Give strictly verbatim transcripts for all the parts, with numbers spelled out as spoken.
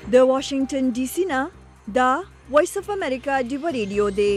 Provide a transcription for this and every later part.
د واشنگټن ډي سي نه دا وایس اف امریکا ډیو ریډیو دی.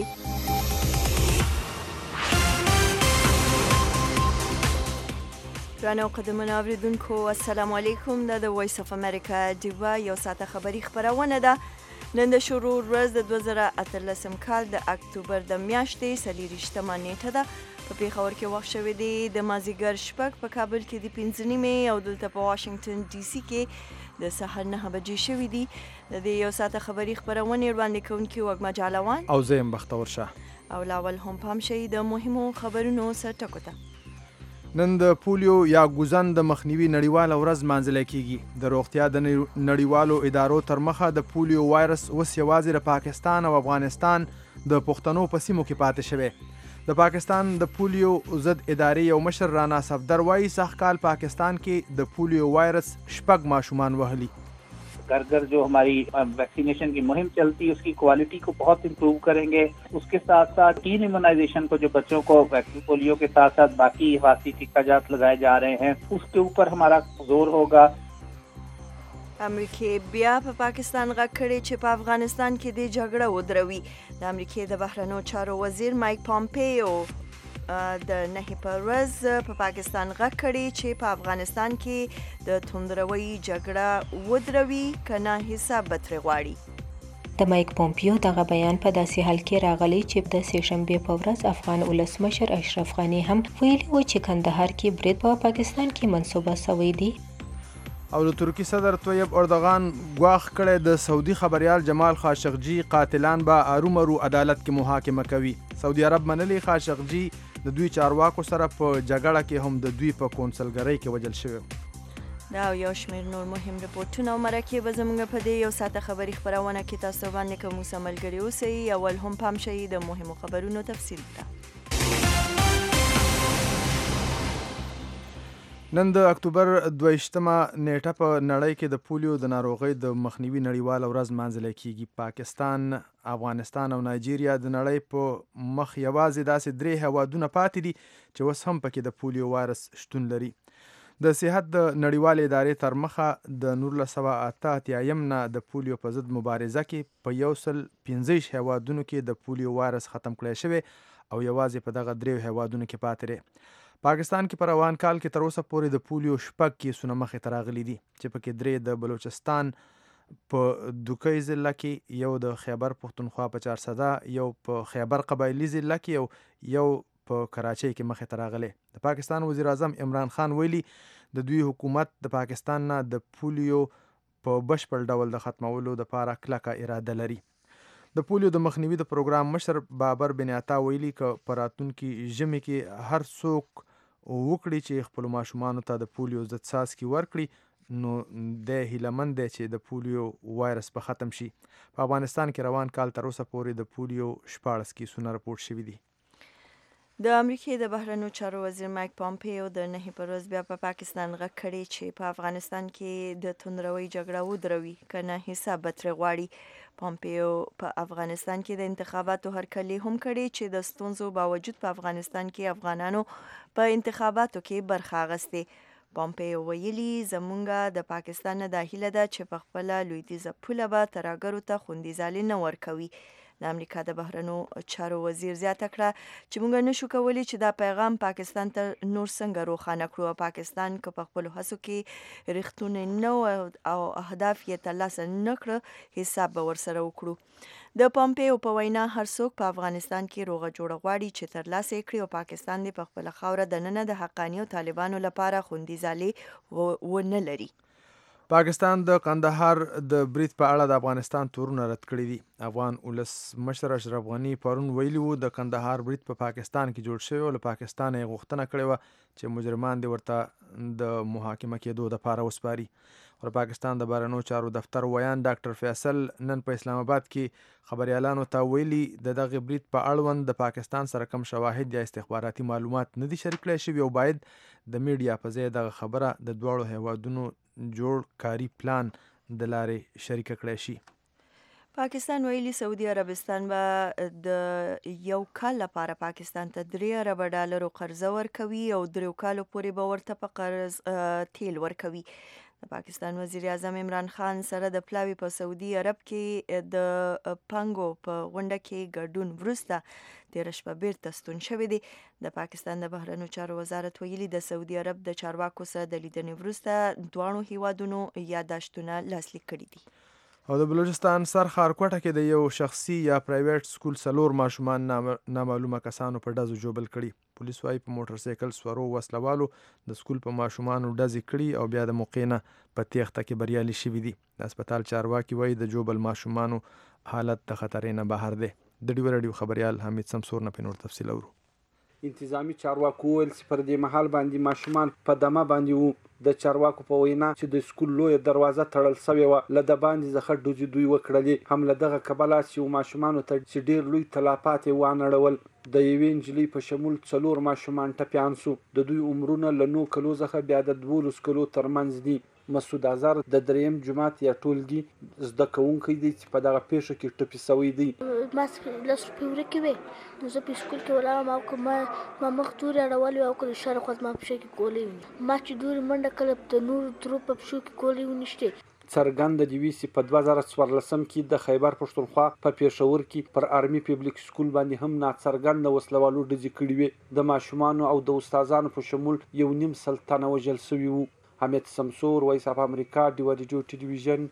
رانو قدمونه اوریدونکو السلام علیکم. دا د وایس اف امریکا ډیو یو ساعته خبری خبرونه ده. نن د شروع ورځ د دوه زره اتلسم کال د اکتوبر د میاشتې څلېرویشتمه نیټه ده. په پیښور کې وخت شوی دی د مازدیګر شپږ، په کابل کې د پنځه نیمې او دلته په واشنگټن ډي سي کې د سهار نهه بجې شوي دي. د دې یو ساعته خبري خبرونې وړاندې کوونکي وږمه جالوان او زه یم بختور شاه. او لاول هم پام شي د مهمو خبرونو سرټکو ته. نن د پولیو یا ګوزن د مخنیوي نړیواله ورځ مانځل کیږي. د روغتیا د نړیوالو ادارو تر مخه د پولیو وایرس اوس یوازې د پاکستان او افغانستان د پښتنو په سیمو کې پاتې شوی. د پاکستان د پولیو ضد ادارې یو مشر رانا صفدر وایي سږ کال پاکستان کې د پولیو وایرس شپږ ماشومان وهلي. घर घर जो हमारी वैक्सीनेशन की मुहिम चलती है उसकी क्वालिटी को बहुत इम्प्रूव करेंगे. उसके साथ साथ टीन इम्यूनाइजेशन को जो बच्चों को वैक्सीन पोलियो के साथ साथ बाकी हिफाजती टीकाजात लगाए जा रहे हैं उसके ऊपर हमारा जोर होगा. امریکای بیا په پاکستان غږ کړی چې په افغانستان کې د جګړه ودروي. د امریکای د بهرنیو چارو وزیر مایک پامپیو د نهي پر ورځ په پاکستان غږ کړی چې په افغانستان کې د توندروي جګړه ودروي کنه حساب به ترې غواړي. د مایک پومپیو دغه بیان په داسې حال کې راغلی چې د سې شنبې په ورځ افغان ولسمشر اشرف غني هم ویلي و چې کندهار کې برید په پاکستان کې منسوبه شوی دی. او د ترکی صدر طیب اردوغان ګواښ کړی د سعودي خبریال جمال خاشقجي قاتلان به ارومرو عدالت کې محاکمه کوي. سعودي عرب منلی خاشقجي د دوی چارواکو سره په جګړه کې هم د دوی په کونسلګرۍ کې وژل شوی. دا یو شمېر نور مهم رپورټونه او مرکې به زموږ په دې یو ساعته خبري خپرونه کې تاسو باندې کوم څه ملګري اوسئ. اول هم پام شئ د مهمو خبرونو تفصیل ته. نن د اکتوبر دویشتمه نیټه په نړۍ کې د پولیو د ناروغۍ د مخنیوي نړیواله ورځ مانځل کیږي. پاکستان، افغانستان او نایجیریا د نړۍ په مخ یوازې داسې درې هیوادونه پاتې دي چې اوس هم پکې د پولیو وایرس شتون لري. د صحت د نړیوالې ادارې تر مخه د نولس سوه اته اتیایم نه د پولیو په ضد مبارزه کې په یو سل پنځه ویشت هیوادونو کې د پولیو وایرس ختم کړی شوی او یوازې په دغه دریو هیوادونو کې پاتې دی. پاکستان کې په روان کال کې تر اوسه پورې د پولیو شپږ کیسونه مخې ته راغلي دي چې پکې درې د بلوچستان په دوکۍ ضلع کې، یو د خیبر پښتونخوا په چارسده، یو په خیبر قبایلي ضلع کې او یو په کراچۍ کې مخې ته راغلي. د پاکستان وزیر اعظم عمران خان ویلي د دوی حکومت د پاکستان نه د پولیو په بشپړ ډول د ختمولو لپاره کلکه اراده لري. د پولیو د مخنیوي د پروګرام مشر بابر بن عطا ویلي که په راتلونکي ژمي کې هر څوک وکړي چې خپل ماشومانو ته د پولیو ضد څاڅکي ورکړي نو د هیلهمند دی چې د پولیو وایرس به ختم شي. په افغانستان کې روان کال تر اوسه پورې د پولیو شپاړس کیسونه راپورټ شوي دي. د امریکای د بهرنیو چارو وزیر مایک پامپیو د نهي پر ورځ بیا په پاکستان غږ کړی چې په افغانستان کې د توندروي جګړه ودروي کنه حساب به ترې غواړي. پامپیو په افغانستان کې د انتخاباتو هرکلی هم کړی چې د ستونزو باوجود په افغانستان کې افغانانو په انتخاباتو کې برخه اخیستې. پامپیو ویلي زمونږ د پاکستان نه دا هیله ده چې په خپله لویدیځه پوله به ترهګرو ته خوندي ځالې نه ورکوي. د امریکا د بهرنیو چارو وزیر زیاته کړه چې موږ نشو کولی چې دا پیغام پاکستان ته نور څنګه روښانه کړو. پاکستان که په خپلو هڅو کې رښتونی نه او اهداف یې ترلاسه نه کړه حساب به ورسره وکړو. د پامپیو په وینا هر څوک په افغانستان کې روغه جوړه غواړي چې ترلاسه یې کړي او پاکستان دې په خپله خاوره دننه د حقاني او طالبانو لپاره خوندي ځالې ونه لري. پاکستان د کندهار د برید په اړه د افغانستان تورونه رد کړي دي. افغان ولس مشر اشرف غني پرون ویلي وو د کندهار برید په پاکستان کې جوړ شوی او له پاکستانه یې غوښتنه کړې وه چې مجرمان دې ورته د محاکمه کېدو دپاره وسپاري. او پاکستان د بهرنیو چارو دفتر ویان ډاکټر فیصل نن په اسلام آباد کې خبریالانو ته ویلي د دغه برید په اړوند د پاکستان سره کم شواهد یا استخباراتي معلومات نه دي شریک کړی شوي او باید د میډیا په ځای دغه خبره د دواړو هیوادونو جوړ کاری پلان د لارې شریکه کړی شي. پاکستان ویلي سعودي عربستان به د یو کال لپاره پاکستان ته درې اربه ډالرو قرضه ورکوي او دریو کالو پورې به ورته په قرض تیل ورکوي. د پاکستان وزیر اعظم عمران خان سره د پلاوي په سعودي عرب کې د پنګو په غونډه کې ګډون وروسته تېره شپه بیرته ستون شوی دی. د پاکستان د بهرنیو چارو وزارت ویلي د سعودي عرب د چارواکو سره د لیدنې وروسته دواړو هیوادونو یاداشتونه لاسلیک کړي دي. او د بلوچستان سر خارکوټه کې د یو شخصي یا پرایویټ سکول څلور ماشومان نامعلومه کسانو په ډزو جوبل کړي. پولیس وايي په موټر سایکل سورو وسلوالو د سکول په ماشومانو ډزې کړي او بیا د موقع نه په تېښته کې بریالي شوي دي. د هسپتال چارواکي وايي د جوبل ماشومانو حالت د خطرې نه بهر دی. د ډیو راډیو خبریال حمید سمسور نه په نور تفصیل اورو. انتظامی چارواکو ویل چې پر دې مهال باندې ماشومان په دمه باندې وو. د چارواکو په وینا چې د سکول لویه دروازه تړل سوې وه، له د باندې څخه ډزې دوی وکړلې. هم له دغه کبله چې ماشومانو ته چې ډېر لوی تلافات یې وانړول. د یوې نجلۍ په شمول څلور ماشومان ټپیان سو. د دوی عمرونه له نو کلو څخه بیا د دولس کلو ترمنځ دي. مسعود اظهر د دریم جماعت یا ټولګي زده کوونکی دی چې په دغه پیښه کې ټپي سوی دی. ما لس روپۍ ورکې وې، نو زه په سکول کې ولاړم او که ما ما مخ تورې اړولې وې او که د شاړه خوا زما په پښې کې ګولۍ وې. ما چې دورې منډه کړله د نورو درو په پښو کې ګولۍ ونیشتې. څرګنده دي وي چې په دوه زره څوارلسم کې د خیبر پښتونخوا په پېښور کې پر آرمي پبلیک سکول باندې هم ناڅرګنده وسلوالو ډزې کړي وې. د ماشومانو او د استادانو په شمول یو نیم سل تنه وژل سوي وو. حمید سمسور، وایس اف امریکا، ډیو ریډیو ټلویزیون،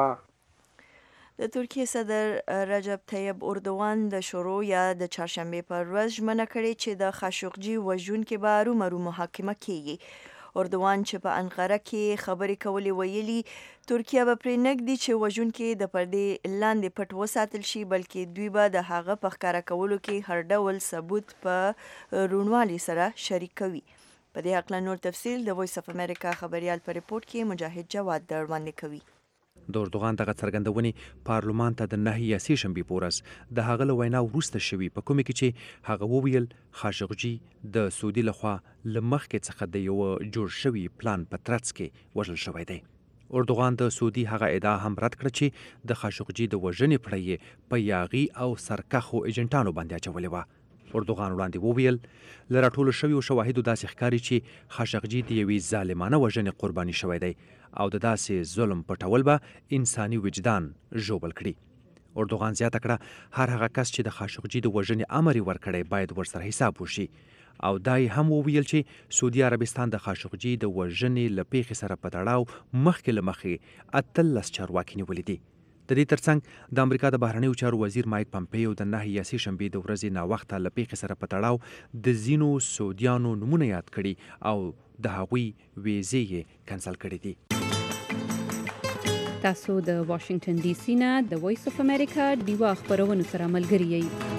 کوټه. د ترکیه صدر رجب طیب اردوغان د شروع یا د چهارشنبه پر ورځ ژمنه کړې چې د خاشقجي وژونکي به ارومرو محاکمه کیږي. اردوغان چې په انقره کې خبرې کولې ویلي ترکیه به پرې نږدي چې وژونکي د پردې لاندې پټ وساتل شي، بلکې دوی به د هغه په ښکاره کولو کې هر ډول ثبوت په روڼوالي سره شریک کوي. په دې هکله نور تفصیل د وایس اف امریکا خبریال په ریپورت کې مجاهد جواد در وړاندې کوي. د اردوغان دغه څرګندونې پارلمان ته د نهه یا سې شنبې په ورځ د هغه له وینا وروسته شوي، په کومه کې چې هغه وویل خاشقجي د سعودي لخوا له مخکې څخه د یوه جوړ شوي پلان په ترڅ کې وژل شوی دی. اردوغان د سعودي هغه ادعا هم رد کړه چې د خاشقجي د وژنې پړه په یاغي او سرکښو ایجنټانو باندې اچولې وه. اردوغان وړاندې وویل له راټولو شویو شواهدو داسې ښکاري چې خاشقجي د یوې ظالمانه وژنې قرباني شوی دی او د داسې ظلم پټول به انساني وجدان ژوبل کړي. اردوغان زیاته کړه هر هغه کس چې د خاشقجي د وژنې امر یې ورکړی باید ورسره حساب وشي. او دا یې هم وویل چې سعودي عربستان د خاشقجي د وژنې له پیښې سره په تړاو مخکې له مخکې اتلس چارواکي نیولي دي. د دې ترڅنګ د امریکا د بهرنیو چارو وزیر مایک پمپیو د نهه یا سې شنبې د ورځې ناوخته له پیښې سره په تړاو د ځینو سعودیانو نومونه یاد کړي او د هغوی ویزې یې کنسل کړي دي. تاسو د واشنگټن ډي سي نه د وایس اف امریکا ډیوا خبرونو سره ملګري یئ.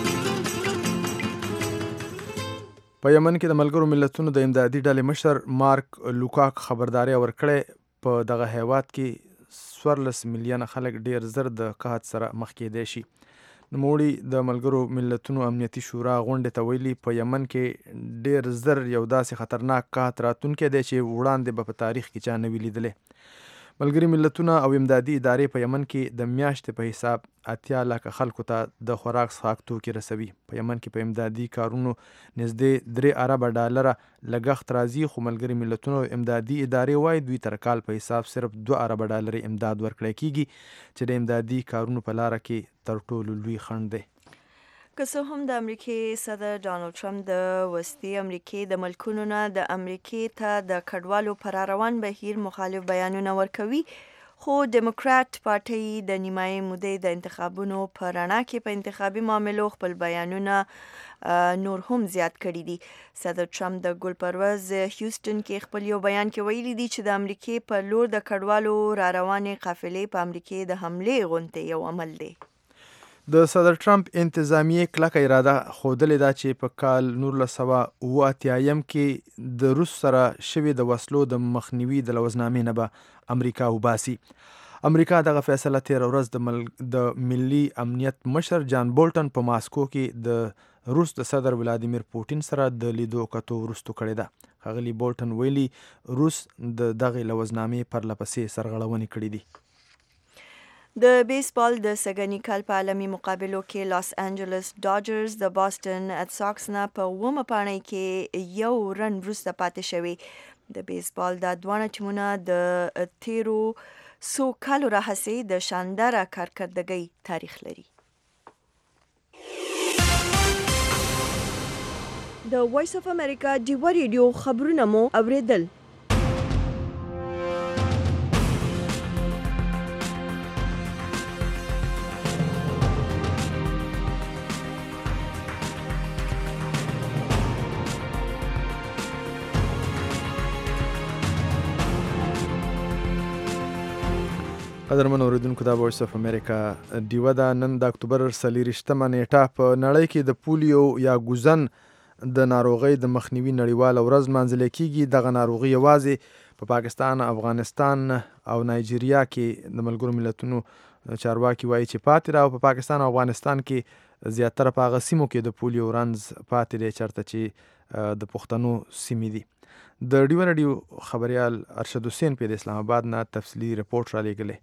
په یمن کې د ملګرو ملتونو د امدادي ډلې مشر مارک لوکاک خبرداري ورکړې په دغه هیواد کې څوارلس میلیونه خلک ډیر زر د قحط سره مخ کېدای شي. نوموړي د ملګرو ملتونو امنیتي شورا غونډې ته ویلي په یمن کې ډیر زر یو داسې خطرناک قحط راتلونکی دی چې وړاندې به په تاریخ کې چا نه وي لیدلی. ملګري ملتونه او امدادي ادارې په یمن کې د میاشتې په حساب اتیا لکه خلکو ته د خوراک څښاک توکي رسوي. په یمن کې په امدادي کارونو نږدې درې اربه ډالره لګښت راځي، خو ملګري ملتونه او امدادي ادارې وایي دوی تر کال په حساب صرف دوه اربه ډالرې امداد ورکړی کیږي چې د امدادي کارونو په لاره کې تر ټولو لوی خنډ دی. که څه هم د امریکې صدر ډانلډ ټرمپ د وسطي امریکې د ملکونو نه د امریکې ته د کډوالو پر روان بهیر مخالف بیانونه ورکوي، خو ډیموکرات پارټي د نیمایي مودې د انتخابونو په رڼا کې په انتخابي معاملو خپل بیانونه نور هم زیات کړي دي. صدر ټرمپ د ګل پر ورځ هیوستن کې خپل یو بیان کې ویلي دي چې د امریکې پر لور د کډوالو را روانې قافلې په امریکې د حملې غونډې یو عمل دی. د صدر ټرمپ انتظامیې کلکه اراده ښودلې ده چې په کال نولس سوه اوه اتیایم کې د روس سره شوې د وسلو د مخنیوي د لوزنامې نه به امریکا وباسي. امریکا دغه فیصله تېره ورځ د, مل... د ملي امنیت مشر جان بولټن په ماسکو کې د روس د صدر ولادیمیر پوټین سره د لیدو کتو وروستو کړې ده. ښاغلي بولټن ویلي روس د دغې لوزنامې پرله پسې سرغړونې کړې دي. د بیسبال د سږني کال په عالمي مقابلو کې لاس انجلس ډاجرز د باستن ات ساکس نه په اوومه پاڼۍ کې یو رن وروسته پاتې شوي. د بیسبال دا دواړه ټیمونه د تیرو څو کالو راهیسې د شانداره کارکردګۍ تاریخ لري. د وایس اف امریکا ډیوه ریډیو خبرونه مو اوریدل. قدرمن اوریدونکو دا وایس اف امریکا ډیوه دا نن د اکتوبر څلېرویشتمه نیټه په نړۍ کې د پولیو یا ګوزن د ناروغۍ د مخنیوي نړیواله ورځ لمانځل کیږي. دغه ناروغي یوازې په پاکستان، افغانستان او نایجیریا کې د ملګرو ملتونو چارواکي وایي چې پاتې را او په پاکستان او افغانستان کې زیاتره په هغه سیمو کې د پولیو رنځ پاتې دی چېرته چې د پښتنو سیمې دي. د ډیوه راډیو خبریال ارشد حسین په اسلام آباد نه تفصیلي رپورټ را لېږلی.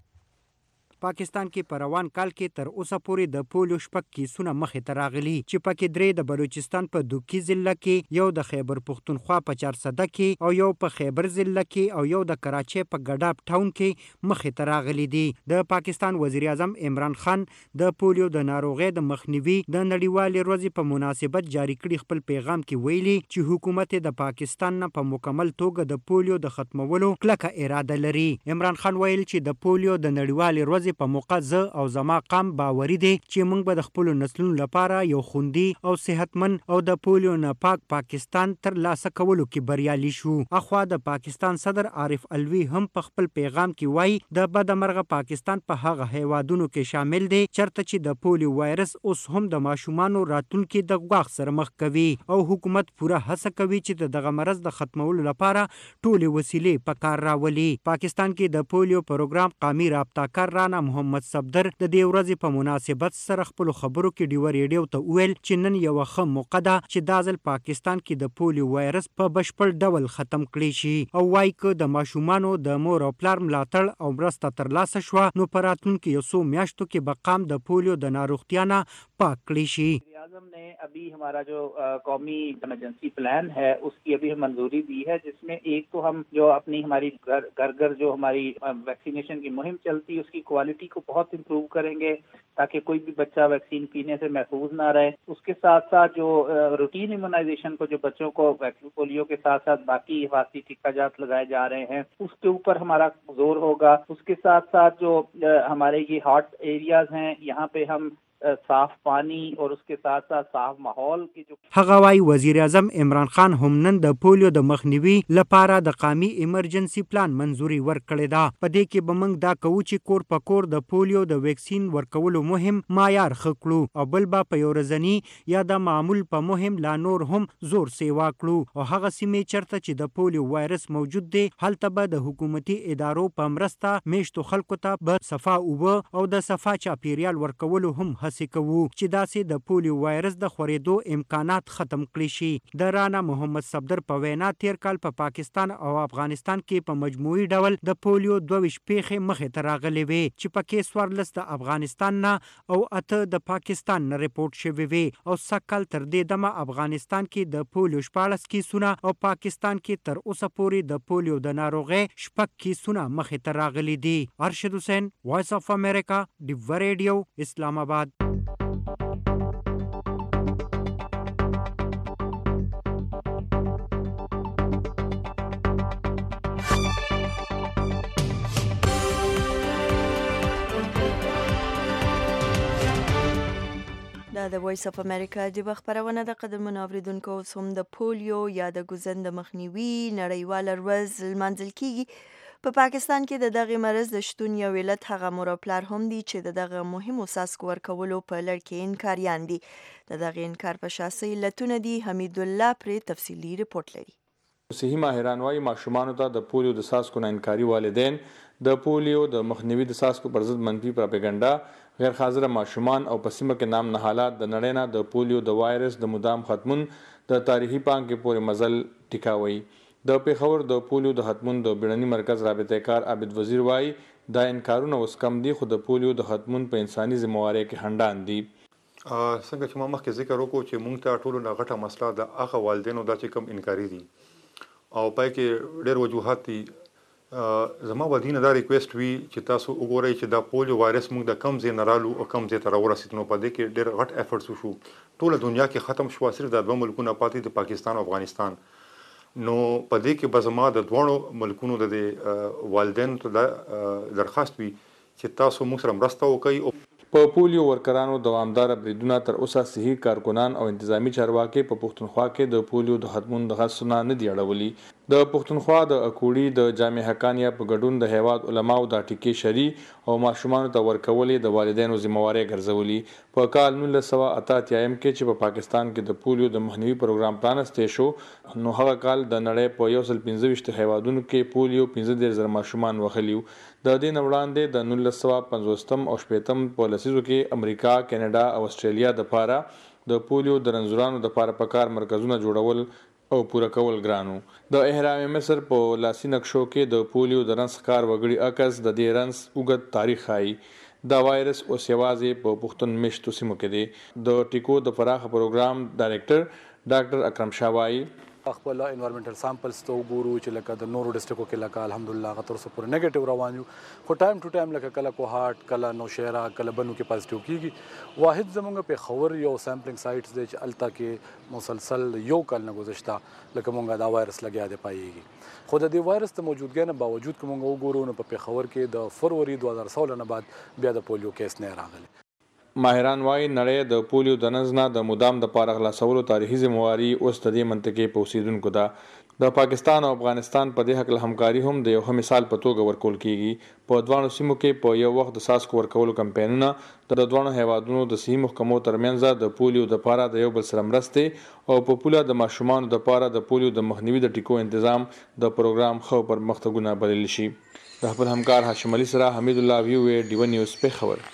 پاکستان کې په روان کال کې تر اوسه پورې د پولیو شپږ کیسونه مخې ته راغلي چې پکې درې د بلوچستان په دوکي ضلع کې، یو د خیبر پښتونخوا په چارسده کې او یو په خیبر ضلع کې او یو د کراچۍ په ګډاب ټاون کې مخې ته راغلي دي. د پاکستان وزیر اعظم عمران خان د پولیو د ناروغۍ د مخنیوي د نړیوالې ورځې په مناسبت جاری کړي خپل پیغام کې ویلي چې حکومت د پاکستان نه په مکمل توګه د پولیو د ختمولو کلکه اراده لري. عمران خان ویل چې د پولیو د نړیوالې ورځې په موقع زه او زما قام باوري دي چې موږ به د خپل نسلونو لپاره یو خوندي او صحتمن او د پولیو نه پاک پاکستان تر لاسه کولو کې بریالي شو. اخوا د پاکستان صدر عارف الوی هم په خپل پیغام کې وایي د بدمرغه پاکستان په هغه هیوادونو کې شامل دی چرته چې د پولیو وایرس اوس هم د ماشومانو راتلونکي د غواخ سره مخ کوي او حکومت پوره هڅه کوي چې دغه مرض د ختمولو لپاره ټولې وسیلې په کار راولي. پاکستان کې د پولیو پروګرام قومي رابطه کار رانا محمد صفدر د دې ورځې په مناسبت سره خپل خبرو کې ډیوه ریډیو ته وویل چې نن یو ښه موقع ده چې دا ځل پاکستان کې د پولیو وایرس په بشپړ ډول ختم کړي شي او وایي که د ماشومانو د مور او پلار ملاتړ او مرسته ترلاسه شوه نو په راتلونکي یو څو میاشتو کې به قام د پولیو د ناروغتیا نه پاک کړي شي. आजम ने अभी हमारा जो कौमी इमरजेंसी प्लान है उसकी अभी मंजूरी दी है, जिसमें एक तो हम जो अपनी हमारी घर घर घर जो हमारी वैक्सीनेशन की मुहिम चलती है उसकी क्वालिटी को बहुत इम्प्रूव करेंगे ताकि कोई भी बच्चा वैक्सीन पीने से महफूज ना रहे. उसके साथ साथ जो रूटीन इम्यूनाइजेशन को जो बच्चों को पोलियो के साथ साथ बाकी हिफाजती टीकाजात लगाए जा रहे हैं उसके ऊपर हमारा जोर होगा. उसके साथ साथ जो हमारे ये हॉट एरियाज हैं यहाँ पे हम صاف पानी और उसके साथ साथ साफ माहौल की जो هغه وايي وزیر اعظم عمران خان هم نن د پولیو د مخنیوي لپاره د قومي ایمرجنسي پلان منزوري ورکړې ده. په دې کې به موږ دا کوو چې کور په کور د پولیو د ویکسین ورکولو مهم معیار ښه کړو او بل به په یو ورځني یا د معمول په مهم لا نور هم زور سیوا کړو او هغه سیمې چرته چې د پولیو وایرس موجود دی هلته به د حکومتي ادارو په مرسته میشتو خلکو ته به صفا اوبه او د صفا چاپیریال ورکولو هم کوو چې داسې د پولیو وایرس د خورېدو امکانات ختم کړي شي. د رانا محمد صفدر په وینا تیر کال په پا پاکستان او افغانستان کې په مجموعي ډول د پولیو دوه ویشت پیښې مخې ته راغلې وې چې پکې څوارلس د افغانستان نه او اته د پاکستان نه ریپورټ شوې وې او سږ کال تر دې دمه افغانستان کې د پولیو شپاړس کیسونه او پاکستان کې تر اوسه پورې د پولیو د ناروغۍ شپږ کیسونه مخې ته راغلي دي. ارشد حسین، وایس اف امریکا، ډیوه ریډیو، اسلام آباد. دا د وایس اف امریکا د خبرونه د قدرمن اوریدونکو سوم د پولیو یا د ګوزن د مخنیوي نړیواله ورځ لمانځل کیږي. په پاکستان کې د دغه مرض د شتون یو علت هغه مور او پلار هم دي چې د دغه مهمو څاڅکو ورکولو په لړ کې انکاریان دي. د دغه انکار په شاسې علتونه دي. حمید الله پرې تفصیلي رپورټ لري. صحي ماهران وايي ماشومانو ته د پولیو د څاڅکو نه انکاري والدین د پولیو د مخنیوي د څاڅکو پر ضد منفي پروپاګاندا غیر حاضر ماشومان او په سیمه کې نام نه حالات د نړۍ نه د پولیو د وایرس د مدام ختمون د تاریخي پانګې پورې مزل ټیکاوي. د پیښور د پولیو د ختمون د بیړني مرکز رابطه کار عابد وزیر وايي دا انکارونه اوس کم دي خو د پولیو د ختمون په انساني ذمہوارۍ کې هندان دي. څنګه چې ما مخکې ذکر وکړو چې موږ ته ټولو نه غټه مسله د هغه والدینو دا چې کوم انکاري دي او پای کې ډېر وجوهات دي. زما به دینه دا ریکویسټ وي چې تاسو وګورئ چې دا پولیو وایرس موږ د کم ځای نه رالو او کم ځای ته راورسېد. نو په دې کې ډېر غټ ایفرټس وشو. ټوله دنیا کې ختم شو، صرف دا دوه ملکونه پاتې د پاکستان او افغانستان. نو په دې کې به زما د دواړو ملکونو د والدینو ته دا درخواست وي چې تاسو موږ سره مرسته وکړئ. په پولیو ورکرانو دوامدار بریدونه تر اوسه صحي کارکنان او انتظامی چارواکي په پښتونخوا کې د پولیو د ختمون د غسونه نه دی اړولي. د پښتونخوا د اکوړي د جامع حقانیه په ګډون د هیواد علماو د ټیکې شری او ماشومان ته ورکولې د والدینو ذمہواری ګرځولي. په کال نولس سوه اته اتیا کې چې په پاکستان کې د پولیو د مخنیوي پروګرام پرانستی شو، نو هغه کال د نړۍ په یو سل پنځه ویشت هیوادونو کې پولیو پنځه دېرش زره ماشومان وهلي. د دې نه وړاندې د نولس سوه پنځوستم او شپېتم په لسیزو کې امریکا، کینیډا او استرالیا د پاره د پولیو د رنځورانو د پاره پکار مرکزونه جوړول او پوره کول ګرانو. د احرام مصر په لاسي نقشو کې د پولیو د رنځ ښکار وګړي عکس د دې رنځ اوږد تاریخ ښایي. دا وایرس اوس یوازې په پښتون میشتو سیمو کې دی. د ټیکو د پراخه پروګرام ډایرکټر ډاکټر اکرم شاه وایي خپل انوایرنمنټل سامپلز ته وګورو چې لکه د نورو ډسټرکو کې لکه الحمدلله هغه تر اوسه پورې نیگیټیو روان یو، خو ټایم ټو ټایم لکه کله کوهاټ، کله نوشهره، کله بنو کې پازیټیو کیږي. واحد زمونږ په خبر یو سامپلینګ سایټس دی چې الته کې مسلسل یو کال نه گذشته لکه مونږه دا وایرس لګیا دی پایېږي. خو د دې وایرس ته موجودګۍ نه باوجود که مونږ وګورو نو په پېښور کې د فروری دوه هزار سولہ نه بعد بیا د پولیو کیس نه راغلی. ماهران وايي نړۍ د پولیو د ننځ نه د مدام د پاره خلاصولو تاریخي ذمہواری اوس د دې منطقې په اوسیدونکو ده. د پاکستان او افغانستان په دې حق له همکاري هم د یو ښه مثال په توګه ورکول کیږي. په دواړو سیمو کې په یو وخت د څاڅکو ورکولو کمپاینونه د دواړو هیوادونو د صحي محکمو ترمنځ د پولیو د پاره د یو بل سره مرستې او په پوله د ماشومانو د پاره د پولیو د مخنیوي د ټیکو تنظیم د پروګرام خو پرمختګونه بلل شي. د خپل همکار هاشم علي سره حمید الله ویو ډیو نیوز په خبر.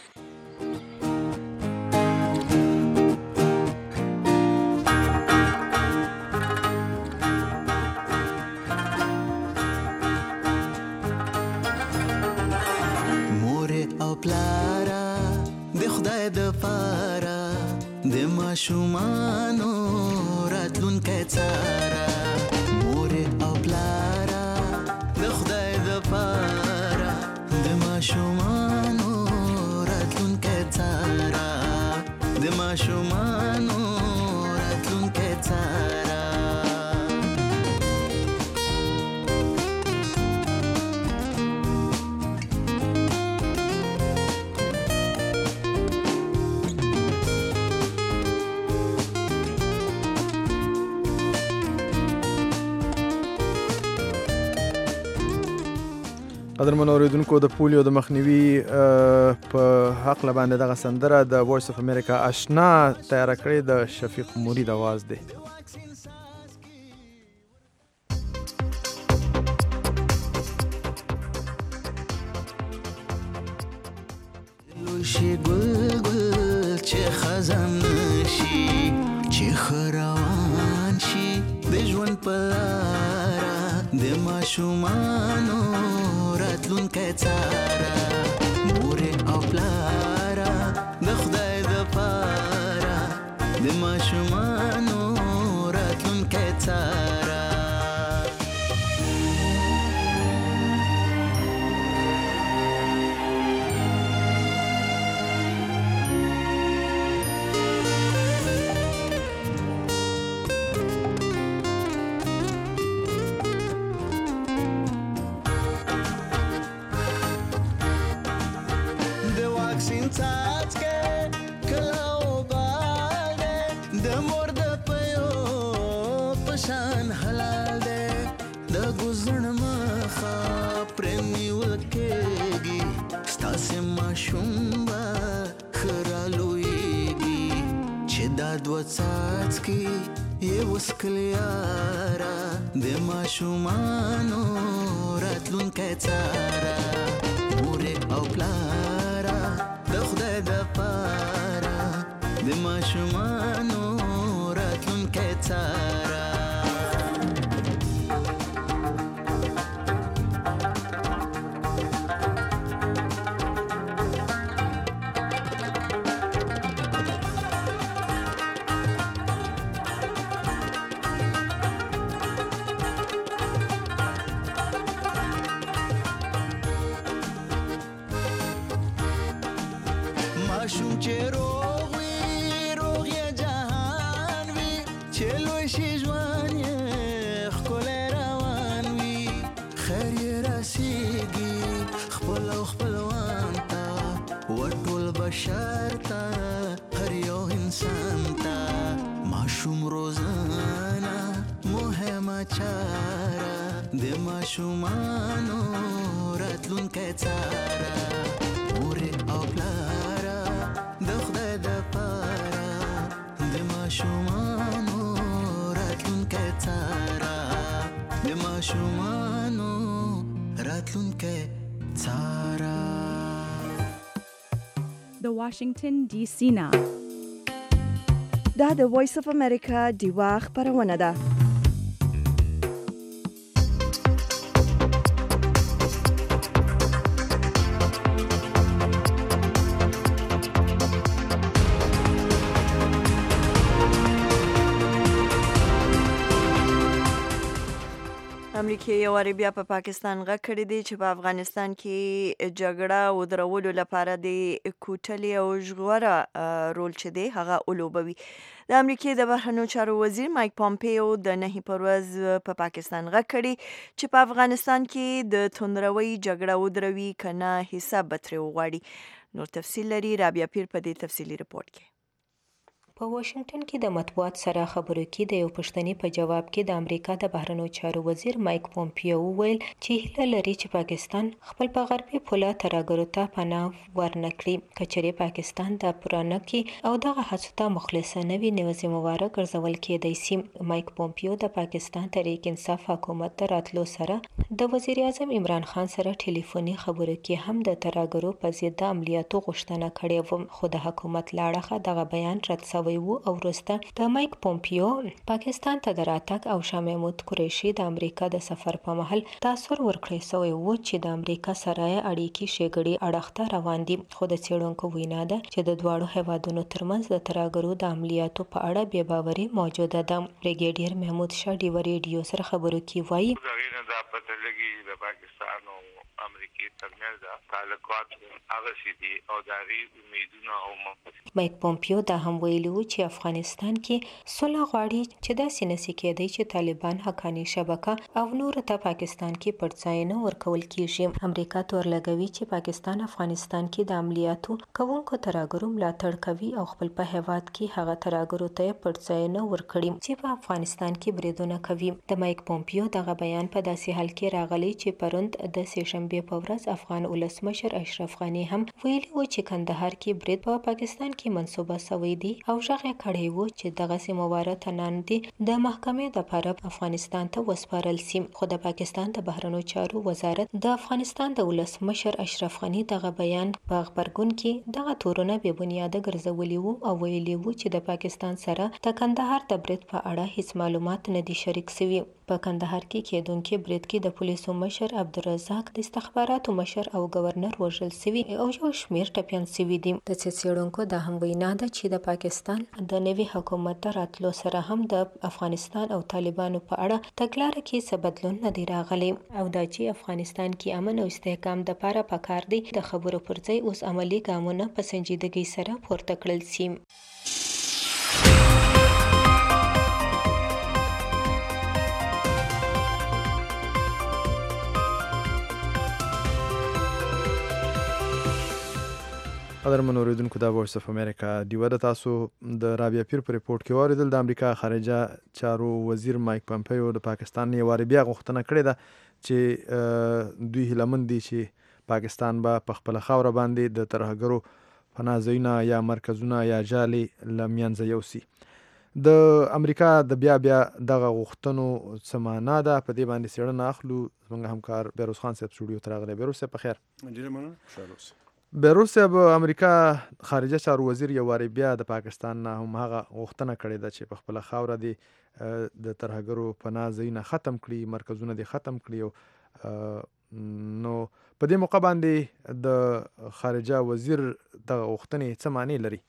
ماشومانو راتلونکی څاره مور او پلاره د خدای د پاره د ماشومانو راتلونکی څاره د ماشومانو راتلونکی څاره. قدرمن اوریدونکو د پولیو د مخنیوي په حق لباندې دغه سندره د وایس اف امریکا آشنا تیار کړی د شفیق مرید आवाज دی. شي ګل ګل چې خزان شي چې خروان شي د ژوند په لاره د ماشومانو راتلونکی څاره مور او پلاره د خدای د پاره د ماشومانو راتلونکی څاره. څاڅکي یې وسکلیاره د ماشومانو راتلونکی څاره مور او پلاره د خدای د پاره د ماشومانو راتلونکی څاره. ماشوم چې روغ وي روغ یې جهان وي چې لوی شي ژوند یې ښکلی روان وي خیر یې رسیږي خپل او خپلوان ته وټول بشر ته هر یو انسان ته ماشوم روزانه مهمه چاره د ماشومانو راتلونکی څاره مورې او پلاره د خدای د پاره د ماشومانو راتلونکی څاره د ماشومانو راتلونکی څاره د واشنگټن ډي سي نه دا د وایس اف امریکا ډیوا خبرونه ده. امریکا یو واری بیا په پاکستان غږ کړی دی چې په افغانستان کې جګړه ودرولو لپاره د کوټلې او ژغوره رول چې دی هغه ولوبوي. د امریکا د بهرنیو چارو وزیر مایک پامپیو د نهي پر ورځ په پاکستان غږ کړی چې په افغانستان کې د توندروي جګړه ودروي کنه حساب به ترې وغواړي. نور تفصیل لري رابعه پیر په دې تفصیلي رپورت کې. په واشنگټن کې د مطبوعات سره خبرو کې د یو پښتني په جواب کې د امریکا د بهرنیو چارو وزیر مایک پومپیو وویل چې هیله لري چې پاکستان خپل په غربي پوله ترهګرو ته پناه ورنکړي. کچېرې پاکستان د پرانه کې او دغه هڅو ته مخلصه نه وي نو ذمہواره ګرځول کېدای شي. مایک پومپیو د پاکستان تحریک انصاف حکومت ته راتلو سره د وزیر اعظم عمران خان سره ټلیفوني خبرو کې هم د ترهګرو په ضد د عملیاتو غوښتنه کړې وه خو د حکومت له اړخه دغه بیان رد شوی و او وروسته د مایک پومپیو پاکستان ته د راتګ او شاه محمود قریشي د امریکا د سفر په مهال تاثر ورکړی شوی و چې د امریکا سره اړیکې ښېګړې اړخ ته روان دي خو د څېړونکو وینا ده چې د دواړو هیوادونو ترمنځ د ترهګرو د عملیاتو په اړه بې باوري موجوده ده. بریګیډیر محمود شاه ډیوه ریډیو سره خبرو کې وایي دا پته لګي د پاکستان او امریکای ترمنځ تعلقات هغه شي دي او د هغې امیدونه او مایک پومپیو دا هم ویلي و چې افغانستان کې صلح غواړي چې داسې نشي کېدی چې طالبان حقاني شبکه او نور ته پاکستان کې پرځای ورکول کیږي. امریکا تور لګوي چې پاکستان افغانستان کې د عملیاتو کوونکو ترهګرو ملاتړ کوي او خپل په هیواد کې هغه ترهګرو ته پرځای نه ورکړي چې په افغانستان کې بریدونه کوي. د مایک پومپیو دغه بیان په داسې حال کې راغلی چې پروند د سه شنبې په ورځ افغان ولسمشر اشرف غني هم ویلي و چې کندهار کې برید په پاکستان کې منسوبه شوی دی او ژغ یې کړی و چې دغه سیمواره تنان دي د محکمې د لپاره افغانستان ته وسپارل شي. خو د پاکستان د بهرنیو چارو وزارت د افغانستان د ولسمشر اشرف غني دغه بیان په خبرګون کې دغه تورونه بې بنیاده ګرځولي وو او ویلي وو چې د پاکستان سره د کندهار د برید په اړه هیڅ معلومات نه دي شریک شوي. په کندهار کې کېدونکي برید کې د پولیسو مشر عبدالرزاق د استخباراتو مشر او گورنر وژل شوي او یو شمېر ټپیان شوي دي. د څېړونکو دا هم وینا ده چې د پاکستان د نوي حکومت ته راتلو سره هم د افغانستان او طالبانو په اړه تګلاره کې څه بدلون نه دی راغلی او دا چې افغانستان کې امن او استحکام دپاره پکار دی د خبرو پر ځای اوس عملي ګامونه په سنجیدګۍ سره پورته کړل شي. قدرمن اوریدونکو دا وایس اف امریکا ډیوه د تاسو د رابعه پیر په ریپورت کې واوریدل. د امریکا خارجه چارو وزیر مایک پامپیو د پاکستان یې واري بیا غوښتنه کړې ده چې دوی هیلهمند دي چې پاکستان به په خپله خاوره باندې د ترهګرو پناه ځایونه یا مرکزونه یا جالې له منځه یوسي. د امریکا د بیا بیا دغه غوښتنو څه معنا ده په دې باندې څېړنه اخلو. زموږ همکار بیروز خان صاحب سټوډیو ته راغلی. بیروز صاحب په خیر. ډېر مننه خوشحاله اوسئ. بیروز صاحب امریکا خارجه چارو وزیر یو واري بیا د پاکستان نه هم هغه غوښتنه کړې ده چې په خپله خاوره دې د ترهګرو پناه ځایونه ختم کړي مرکزونه دې ختم کړي. نو په دې موقع باندې د خارجه وزیر دغه غوښتنې څه معنی لري؟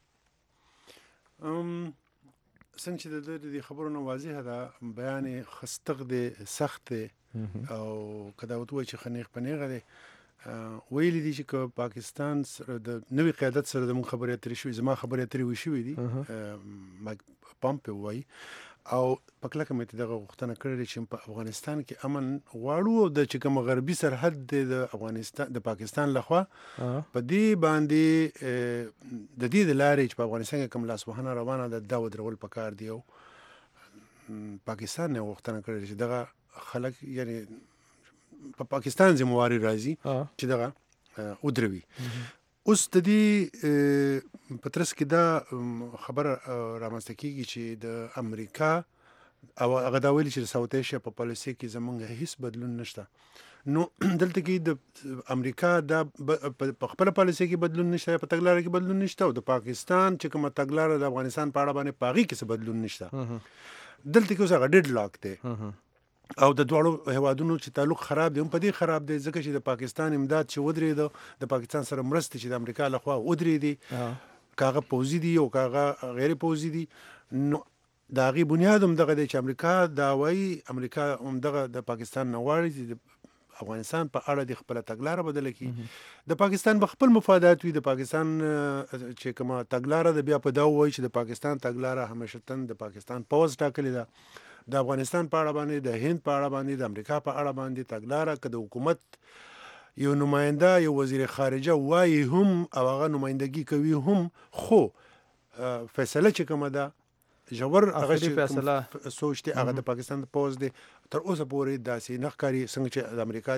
څنګه چې د دې خبرو نه واضحه ده بیان یې خستغ دی سخت دی او که دا ورته ووایي چې ښه نیغ په نیغه دی ویلي دي چې که پاکستان سره د نوي قیادت سره د مون خبرې اترې شوي زما خبرې اترې وشوي دي مایک پامپیو وایي او په کلکه مې دغه غوښتنه کړې چې په افغانستان کې امن غواړو او د چې کوم غربي سرحد د افغانستان د پاکستان لخوا په دې باندې د دې د لارې چې په افغانستان کې کوم لاسوهنه روانه ده دا ودرول پکار دی او پاکستان نه غوښتنه کړې چې دغه خلک یعنی په پاکستان ذمہواری راځي چې دغه ودروي. اوس د دې په ترڅ کې دا خبره رامنځته کېږي چې د امریکا او هغه دا ویلي چې د ساوت ایشیا په پالیسي کې زمونږ هیڅ بدلون نشته. نو دلته کې د امریکا دا په خپل پالیسي کې بدلون نشته، په تګلارې کې بدلون نشته او د پاکستان چې کومه تګلاره د افغانستان په اړه باندې پاغي کې څه بدلون نشته. دلته کې اوس هغه ډیډ لاک دی او د دواړو هیوادونو چې تعلق خراب دی هم په دې خراب دی ځکه چې د پاکستان امداد چې ودرېده د پاکستان سره مرستې چې د امریکا لخوا ودرېدي کاغه پوزي دي او کاغه غیر پوزي دي نو د هغې بنیاد هم دغه دی چې امریکا دا وایي امریکا هم دغه د پاکستان نه غواړي چې د افغانستان په اړه د خپله تګلاره بدله کړي. د پاکستان به خپل مفادات وي، د پاکستان چې کومه تګلاره ده بیا په دا وایي چې د پاکستان تګلاره همیشتن د پاکستان پوځ ټاکلې ده. د افغانستان په اړه باندې د هند په اړه باندې د امریکا په اړه باندې تګلاره که د حکومت یو نماینده یو وزیر خارجه وایي هم او هغه نمایندګي کوي هم خو فیصله چې کومه ده ژور هغه چې سوچ دی هغه د پاکستان د پوځ دی. تر اوسه پورې داسې نه ښکاري څنګه چې د امریکا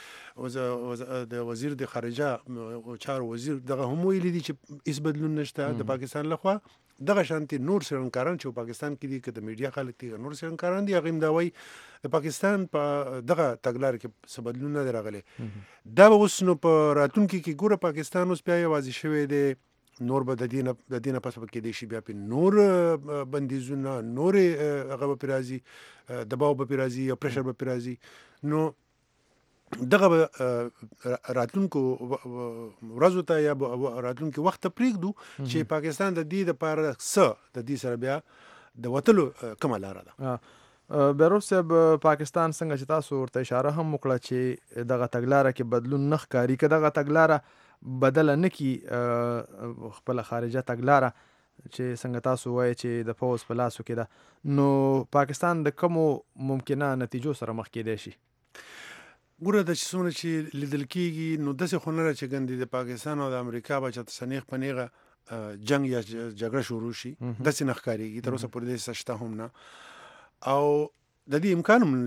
د د وزیر د خارجه چارو وزیر دغه هم ویلي دي چې هیڅ بدلون نشته د پاکستان لخوا. دغه شانتي نور سرنکاران چې په پاکستان کې دي که د میډیا خلک دي نور سرنکاران دي هغه هم دا وایي د پاکستان په دغه تګلارې کې څه بدلون نه دی راغلی. دا به اوس نو په راتلونکي کې ګوره پاکستان اوس بیا یوازې شوی دی، نور به د دې نه د دې نه پس به کېدی شي بیا پې نور بندیزونه نورې هغه به پرې راځي، دباو به پرې راځي یا پریشر به پرې راځي. نو دغه راتلونکو ورځو ته یا راتلونکي وخت ته پرېږدو چې پاکستان د دې دپاره څه د دې سره بیا د وتلو کومه لاره ده. بیروف صاحب پاکستان څنګه چې تاسو ورته اشاره هم وکړه چې دغه تګلاره کې بدلون نه ښکاري، که دغه تګلاره بدله نه کړي خپله خارجه تګلاره چې څنګه تاسو وایي چې د پوځ په لاسو کې ده، نو پاکستان د کومو ممکنه نتیجو سره مخ کېدی شي؟ ګوره د چې څومره چې لیدل کېږي نو داسې خو نه ده چې ګندې د پاکستان او د امریکا به چېرته څه نیغ په نیغه جنګ یا جګړه شروع شي، داسې نه ښکارېږي تر اوسه پورې داسې څه شته هم نه او د دې امکان هم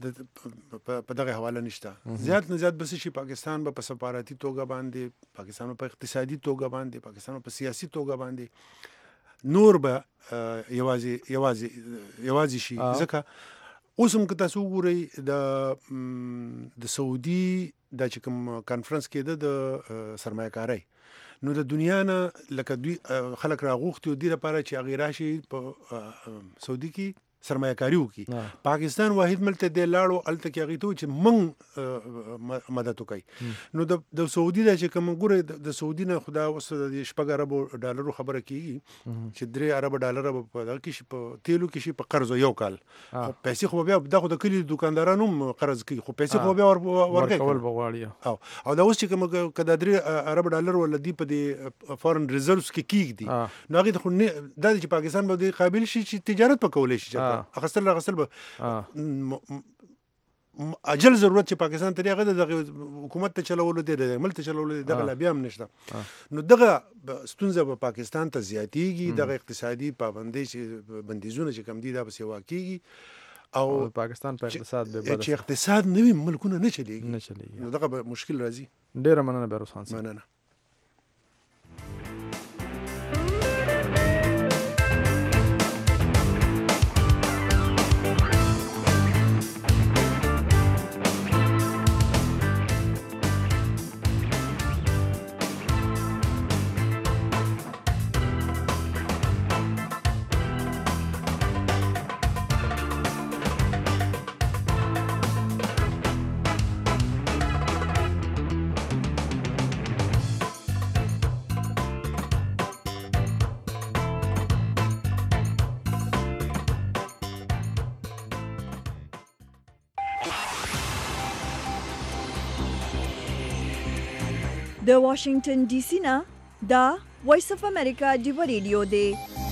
لا په دغه حواله نشته. زیات نه زیات بس شي پاکستان به په سفارتي توګه باندې، پاکستان په اقتصادي توګه باندې، پاکستان په سیاسي توګه باندې نور به یوازې یوازې یوازې شي. ځکه اوس هم که تاسو وګورئ د د سعودي دا چې کوم کانفرنس کېده د سرمایه کارۍ نو د دنیا نه لکه دوی خلک راغوښتي و دې لپاره چې هغې راشي په سعودي کې سرمایه کاري وکړي. پاکستان واحد ملک ته دی لاړو هلته کې هغې ته وایي چې موږ مدد وکړئ. نو د سعودي دا چې کوم ګوره د سعودي نه خو دا اوس د شپږ اربو ډالرو خبره کېږي چې درې اربه ډالره به په دغه کې شي په تیلو کې شي په قرض یو کال. خو پیسې خو بیا دا خو د کلي دکاندارانو هم قرض کوي خو پیسې خو بیا ورکوي به غواړي او دا اوس چې کوم که دا درې اربه ډالر ولا دي په دې فارن ریزروز کې کېږدي نو هغې ته خو دا چې پاکستان به دې قابل شي چې تجارت به کولی شي اخستل راغستل به اجل ضرورت چې پاکستان ته هغه د حکومت ته چلولو دی د ملک ته چلولو دی دغه لا بیا هم نشته. نو دغه ستونزه به پاکستان ته زیاتېږي، دغه اقتصادي پابندۍ چې بندیزونه چې کم دي دا به سیوا کېږي او پاکستان په اقتصاد به بده چې اقتصاد نه وي ملکونه نه چلېږي نه چلېږي نو دغه به مشکل راځي. ډېره مننه بیروز خان صاحب. مننه. د واشنگټن ډي سي نه دا وایس اف امریکا ډیو ریډیو دی.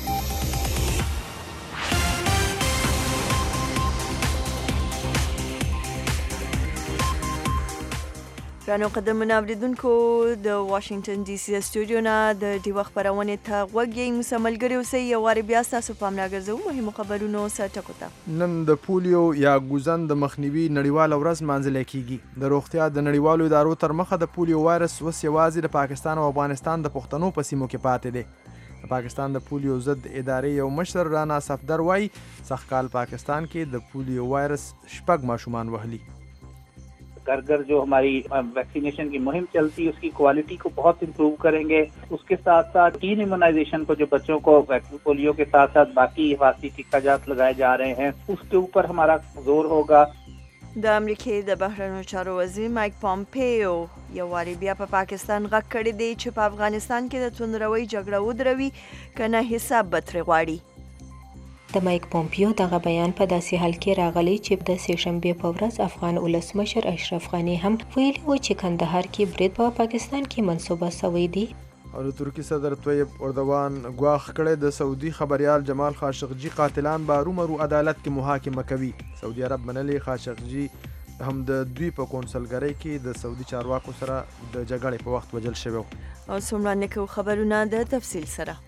رانو قدمونه اوریدونکو د واشنگټن ډي سي استودیو نه د ډیو خبرونه ته غوږی مسملګری اوسئ. یو وار بیا تاسو پام راګرځو مهمو خبرونو سره ټکوته. نن د پولیو یا ګوزن د مخنیوي نړیواله ورځ مانځل کیږي. د روغتیا د نړیوالو ادارو تر مخه د پولیو وایرس وس یوازې د پاکستان او افغانستان د پښتنو په سیمو کې پاتې دی. د پاکستان د پولیو ضد ادارې یو مشر رانا صفدر وایي سخکال پاکستان کې د پولیو وایرس شپږ ماشومان وهلي. घर घर जो हमारी वैक्सीनेशन की मुहिम चलती है उसकी क्वालिटी को बहुत इम्प्रूव करेंगे. उसके साथ साथ टीन इम्यूनाइजेशन को जो बच्चों को पोलियो के साथ साथ बाकी हिफाजती टीकाजात लगाए जा रहे हैं उसके ऊपर हमारा जोर होगा. د امریکای د بهرنیو چارو وزیر مایک پامپیو یو واری بیا په پاکستان غږ کړی دی چې په افغانستان کې د توندروي جګړه ودروي کنه حساب به ترې غواړي. د مایک پومپیو دغه بیان په داسې حال کې راغلی چې د سه شنبې په ورځ افغان ولسمشر اشرف غنی هم ویلي و چې کندهار کې برید په پاکستان کې منسوبه شوی دی. او د ترکی صدر طیب اردوان ګواښ کړی د سعودي خبريال جمال خاشقجي قاتلان به رومرو عدالت کې محاکمه کوي. سعودي عرب منلي خاشقجي هم د دوی په کونسلګرۍ کې د سعودي چارواکو سره د جګړې په وخت وجل شوی. او څومره نکو خبرونه د تفصیل سره.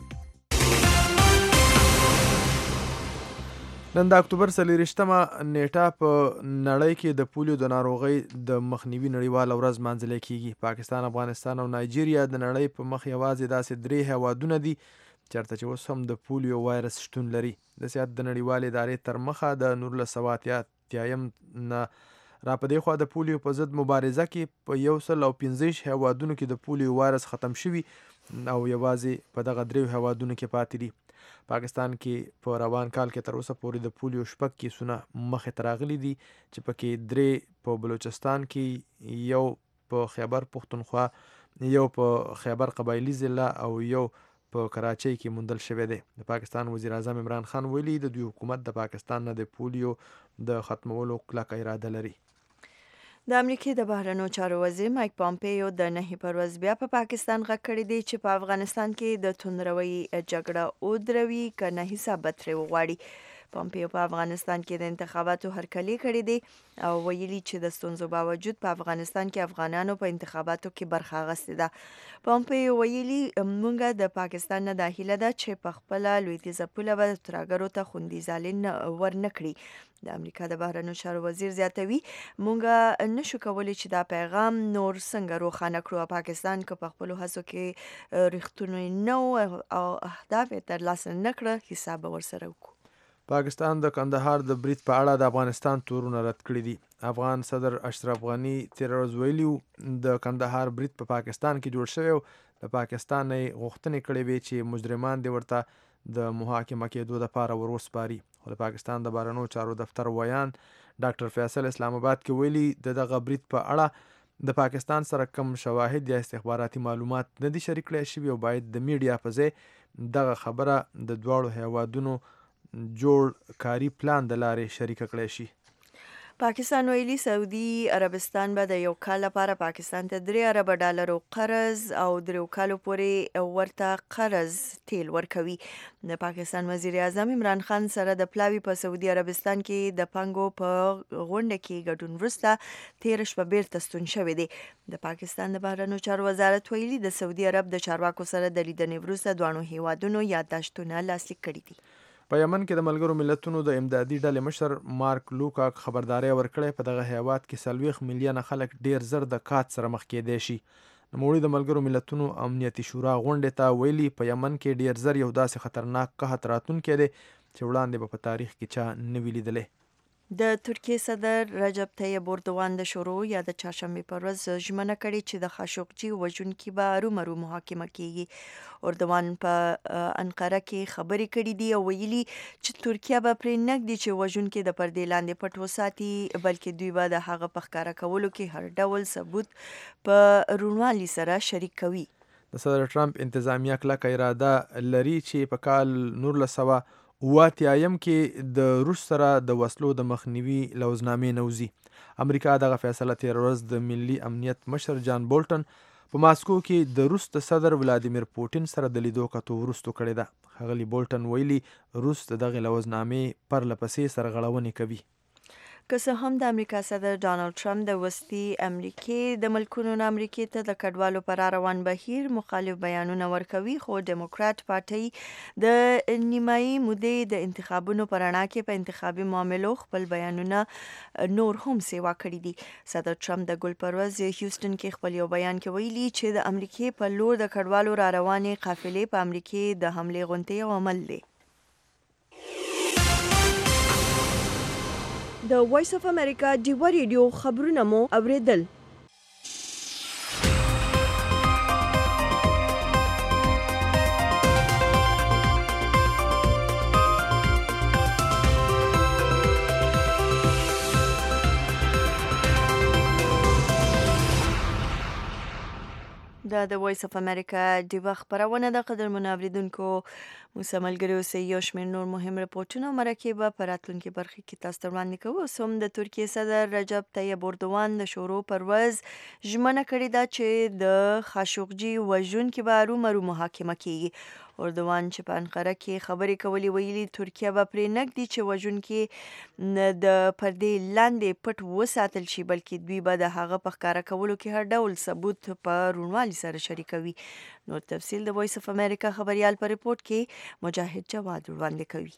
نن د اکتوبر څلورویشتمه نیټه په نړۍ کې د پولیو د ناروغۍ د مخنیوي نړیواله ورځ مانځل کیږي. پاکستان، افغانستان او نایجیریا د نړۍ په مخ یوازې داسې درې هیوادونه دي چېرته چې اوس هم د پولیو وایرس شتون لري. د صحت د نړیوالې ادارې تر مخه د نولس سوه اتیایم نه را په دې خوا د پولیو په ضد مبارزه کې په یو سل او پنځه هیوادونو کې د پولیو وایرس ختم شوي او یوازې په دغه دریو هیوادونو کې پاتې دي. پاکستان کې په روان کال کې تر اوسه پورې د پولیو شپږ کیسونه مخې ته راغلي دي چې پکې درې په بلوچستان کې، یو په خیبر پښتونخوا، یو په خیبر قبایلی ضلع او یو په کراچۍ کې موندل شوی دی. د پاکستان وزیر اعظم عمران خان ویلي د دوی حکومت د پاکستان نه د پولیو د ختمولو کلکه اراده لري. د امریکای د بهرنیو چارو وزیر مایک پامپیو د نهي پر ورځ بیا په پاکستان غږ کړی دی چې په افغانستان کې د توندروي جګړه ودروي کنه حساب به ترې وغواړي. پامپیو په افغانستان کې د انتخاباتو هرکلی کړی دی او ویلي چې د ستونزو باوجود په افغانستان کې افغانانو په انتخاباتو کې برخه اخیستې ده. پامپیو ویلي موږ د پاکستان نه دا هیله ده چې په خپله لویدیځه پوله به ترهګرو ته خوندي ځالې ور نه کړي. د امریکا د بهرنیو چارو وزیر زیاتوي موږ نشو کولی چې دا پیغام نور څنګه روښانه کړو. پاکستان که په خپلو هڅو کې ریښتونی نه او اهداف یې ترلاسه نه کړه حساب به ورسره وکړو. پاکستان د کندهار د برید په اړه د افغانستان تورونه رد کړي دي. افغان صدر اشرف غنی تیر ورځ ویلي د کندهار برید په پاکستان کې جوړ شوی او د پاکستان نه غوښتنې کړې وې چې مجرمان دې ورته د محاکمه کېدو دپاره ور وسپاري. خو د پاکستان د بهرنیو چارو دفتر ویان ډاکټر فیصل اسلام آباد کې ویلي د دغه برید په اړه د پاکستان سره کم شواهد یا استخباراتي معلومات نه دي شریک کړی شوي او باید د میډیا په ځای دغه خبره د دواړو هیوادونو جوړ کاری پلان د لارې شریکه کړی شي. پاکستان ویلي سعودي عربستان به د یو کال لپاره پاکستان ته درې اربه ډالرو قرض او درې کالو پورې ورته قرض تیل ورکوي. د پاکستان وزیر اعظم عمران خان سره د پلاوي په سعودي عربستان کې د پنګو په غونډه کې ګډون وروسته تیر شپه بیرته ستون شوی دی. د پاکستان د بهرنیو چارو وزارت ویلي د سعودي عرب د چارواکو سره د لیدنې وروسته دواړو هیوادونو یادداشتونه لاسلیک کړي دي. په یمن کې د ملګرو ملتونو د امدادي ډلې مشر مارک لوکاک خبرداری ورکړی په دغه هیواد کې څلوېښت میلیونه خلک ډیر زر د کات سره مخ کېدی شي. نوموړي د ملګرو ملتونو امنیتي شورا غونډې ته ویلي په یمن کې ډیر زر یو داسې خطرناک قحط راتلونکی دی چې وړاندې به په تاریخ کې چا نه وي لیدلی. د ترکیې صدر رجب طیب اردوان د شروع یا د چهارشنبې پر ورځ ژمنه کړې چې د خاشقجي وژونکي به ارومرو محاکمه کیږي. اردوان په انقره کې خبرې کړې دي او ویلي چې ترکیه به پرې نږدي چې وژونکي د پردې لاندې پټ وساتي بلکې دوی به د هغه په ښکاره کولو کې هر ډول ثبوت په روڼوالي سره شریک کوي. د صدر ټرمپ انتظامیه کلکه اراده لري چې په کال نولس سوه اوه اتیایم کې د روس سره د وسلو د مخنیوي لوزنامې نوځي. امریکا دغه فیصله تیر ورځ د ملي امنیت مشر جان بولټن په ماسکو کې د روس د صدر ولادیمیر پوټین سره د لیدو کتو وروستو کړې ده. ښاغلي بولټن ویلي روس د دغې لوزنامې پرله پسې سرغړونې کوي. که څه هم د امریکا صدر ډانلډ ټرمپ د وسطي امریکې د ملکونو نه امریکې ته د کډوالو پر روان بهیر مخالف بیانونه ورکوي، خو ډیموکرات پارټۍ د نیمایي مودې د انتخابونو په رڼا کې په انتخابي معاملو خپل بیانونه نور هم سیوا کړي دي. صدر ټرمپ د ګل پر ورځ هیوستن کې خپل یو بیان کې ویلي چې د امریکې په لور د کډوالو را روانې قافلې په امریکې د حملې غونډې یو عمل دی. د وایس اف امریکا ډیوه ریډیو خبرونه مو اوریدل. دا د وایس اف امریکا ډیوه خبرونه د قدرمنو اوریدونکو موږ ملګري اوسئ. یو شمېر نور مهم رپورټونه او مرکې به په راتلونکي برخه کې تاسو ته وړاندې کوو. اوس هم د ترکیې صدر رجب طیب اردوان د شورو پر ورځ ژمنه کړې ده چې د خاشقجي وژونکي به ارومرو محاکمه کیږي. اردوان چې په انقره کې خبرې کولې ویلي ترکیه به پرې نږدي چې وژونکي د پردې لاندې پټ وساتل شي، بلکې دوی به د هغه په ښکاره کولو کې هر ډول ثبوت په روڼوالي سره شریکوي. نور تفصیل د وایس اف امریکا خبريال په ریپورت کې مجاهد جواد وړاندې کوي.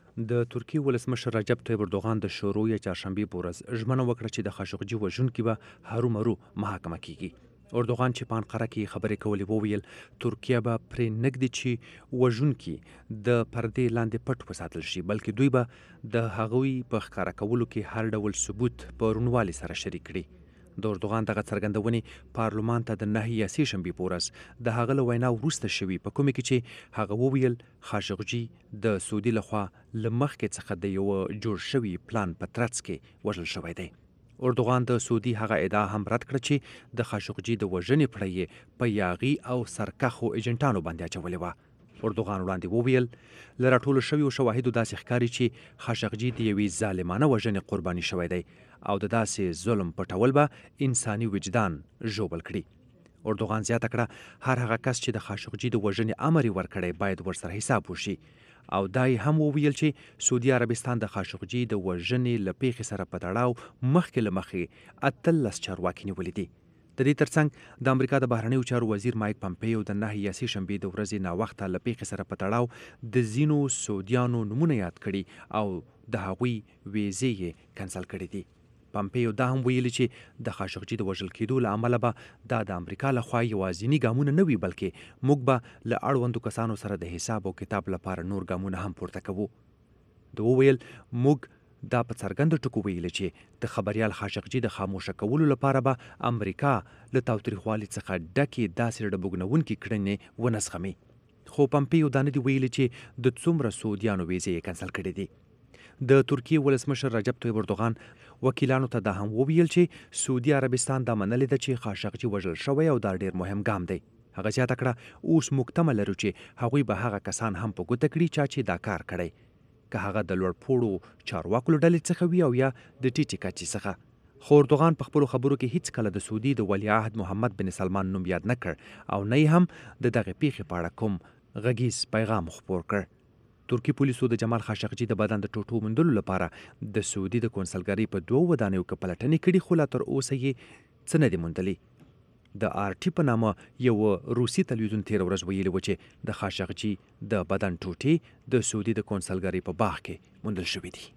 د ترکیې ولسمشر رجب طیب اردوغان د شورو یا چهارشنبې په ورځ ژمنه وکړه چې د خاشقجي وژونکي به هرومرو محاکمه کیږي. اردوغان چې په انقره کې خبرې کولې وویل ترکیه به پرې نږدي چې وژونکي د پردې لاندې پټ وساتل شي، بلکې دوی به د هغوی په ښکاره کولو کې هر ډول ثبوت په روڼوالي سره شریک کړي. د اردوغان دغه څرګندونې پارلمان ته د نهه یا سې شنبې په ورځ د هغه له وینا وروسته شوي، په کومه کې چې هغه وویل خاشقجي د سعودي لخوا له مخکې څخه د یو جوړ شوي پلان په ترڅ کې وژل شوی دی. اردوغان د سعودي هغه ادعا هم رد کړه چې د خاشقجي د وژنې پړه په یاغي او سرکخو ایجنټانو باندې اچولې وه. اردوغان وړاندې وویل له راټولو شویو شواهدو داسې ښکاري چې خاشقجي د یوې ظالمانه وژنې قرباني شوی دی او د داسې ظلم پټول به انساني وجدان ژوبل کړي. اردوغان زیاته کړه هر هغه کس چې د خاشقجي د وژنې امر یې ورکړی باید ورسره حساب وشي، او دا یې هم وویل چې سعودي عربستان د خاشقجي د وژنې له پیښې سره په تړاو مخکې له مخې اتلس چارواکي نیولي دي. د دې ترڅنګ د امریکا د بهرنیو چارو وزیر مایک پمپیو د نهه یا سې شنبې د ورځې ناوخته له پیښې سره په تړاو د ځینو سعودیانو نومونه یاد کړي او د هغوی ویزې یې کنسل کړي دي. پمپیو دا هم ویلي چې د خاشقجي د وژل کېدو له امله به دا د امریکا لخوا یوازیني ګامونه نه وي، بلکې موږ به له اړوندو کسانو سره د حساب او کتاب لپاره نور ګامونه هم پورته کوو. د وویل موږ دا په څرګنده ټکو ویلي چې د خبریال خاشقجي د خاموشه کولو لپاره به امریکا له تاوتریخوالي څخه ډکې داسې ډبوګنونکې کړنې ونه زغمي. خو پمپیو دا نه دي ویلي چې د څومره سعودیانو ویزې یې کنسل کړي دي. د ترکیې ولسمشر رجب طیب اردوغان وکیلانو ته دا هم وویل چې سعودي عربستان دا منلې ده چې خاشقجي وژل شوی او دا ډیر مهم ګام دی. هغه زیاته کړه اوس موږ تمه لرو چې هغوی به هغه کسان هم په ګوته کړي چا چې دا کار کړی، که هغه د لوړ پوړو چارواکو له ډلې څخه وي او یا د ټیټې کچې څخه. خو اردوغان په خپلو خبرو کې هیڅ کله د سعودي د ولیعهد محمد بن سلمان نوم یاد نه کړ او نه هم د دغه پیښې په اړه کوم غږیز پیغام خپور کړ. ترکی پولیسو د جمال خاشقجي د بدن د ټوټو موندلو لپاره د سعودي د کونسلګرۍ په دوو ودانیو کې پلټنې کړي، خو لا تر اوسه یې څه نه دي موندلي. د آر ټي په نامه یو روسي تلویزیون تېره ورځ ویلي و چې د خاشقجي د بدن ټوټې د سعودي د کونسلګرۍ په باغ کې موندل شوي دي.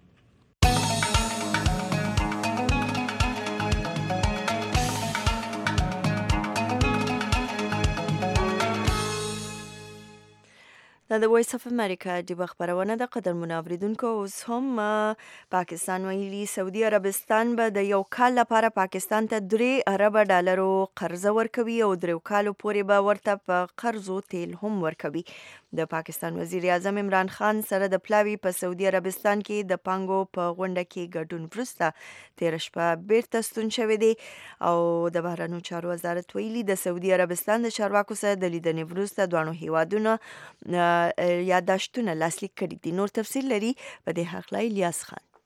دا د وایس اف امریکا ډیوه خبرونه د قدرمنو اوریدونکو. اوس هم پاکستان ویلي سعودي عربستان به د یو کال لپاره پاکستان ته درې اربه ډالرو قرضه ورکوي او درې کالو پورې به ورته په قرضو تیل هم ورکوي. د پاکستان وزیر اعظم عمران خان سره د پلاوي په سعودي عربستان کې د پانګو په غونډه کې ګډون وروسته تېره شپه بیرته ستون شوی دی او د بهرنیو چارو وزارت ویلي د سعودي عربستان د چارواکو سره د لیدنې وروسته دواړو هیوادونو یاداشتونه لاسلیک کړي دي. نور تفصیل لري په دې هکله الیاس خان.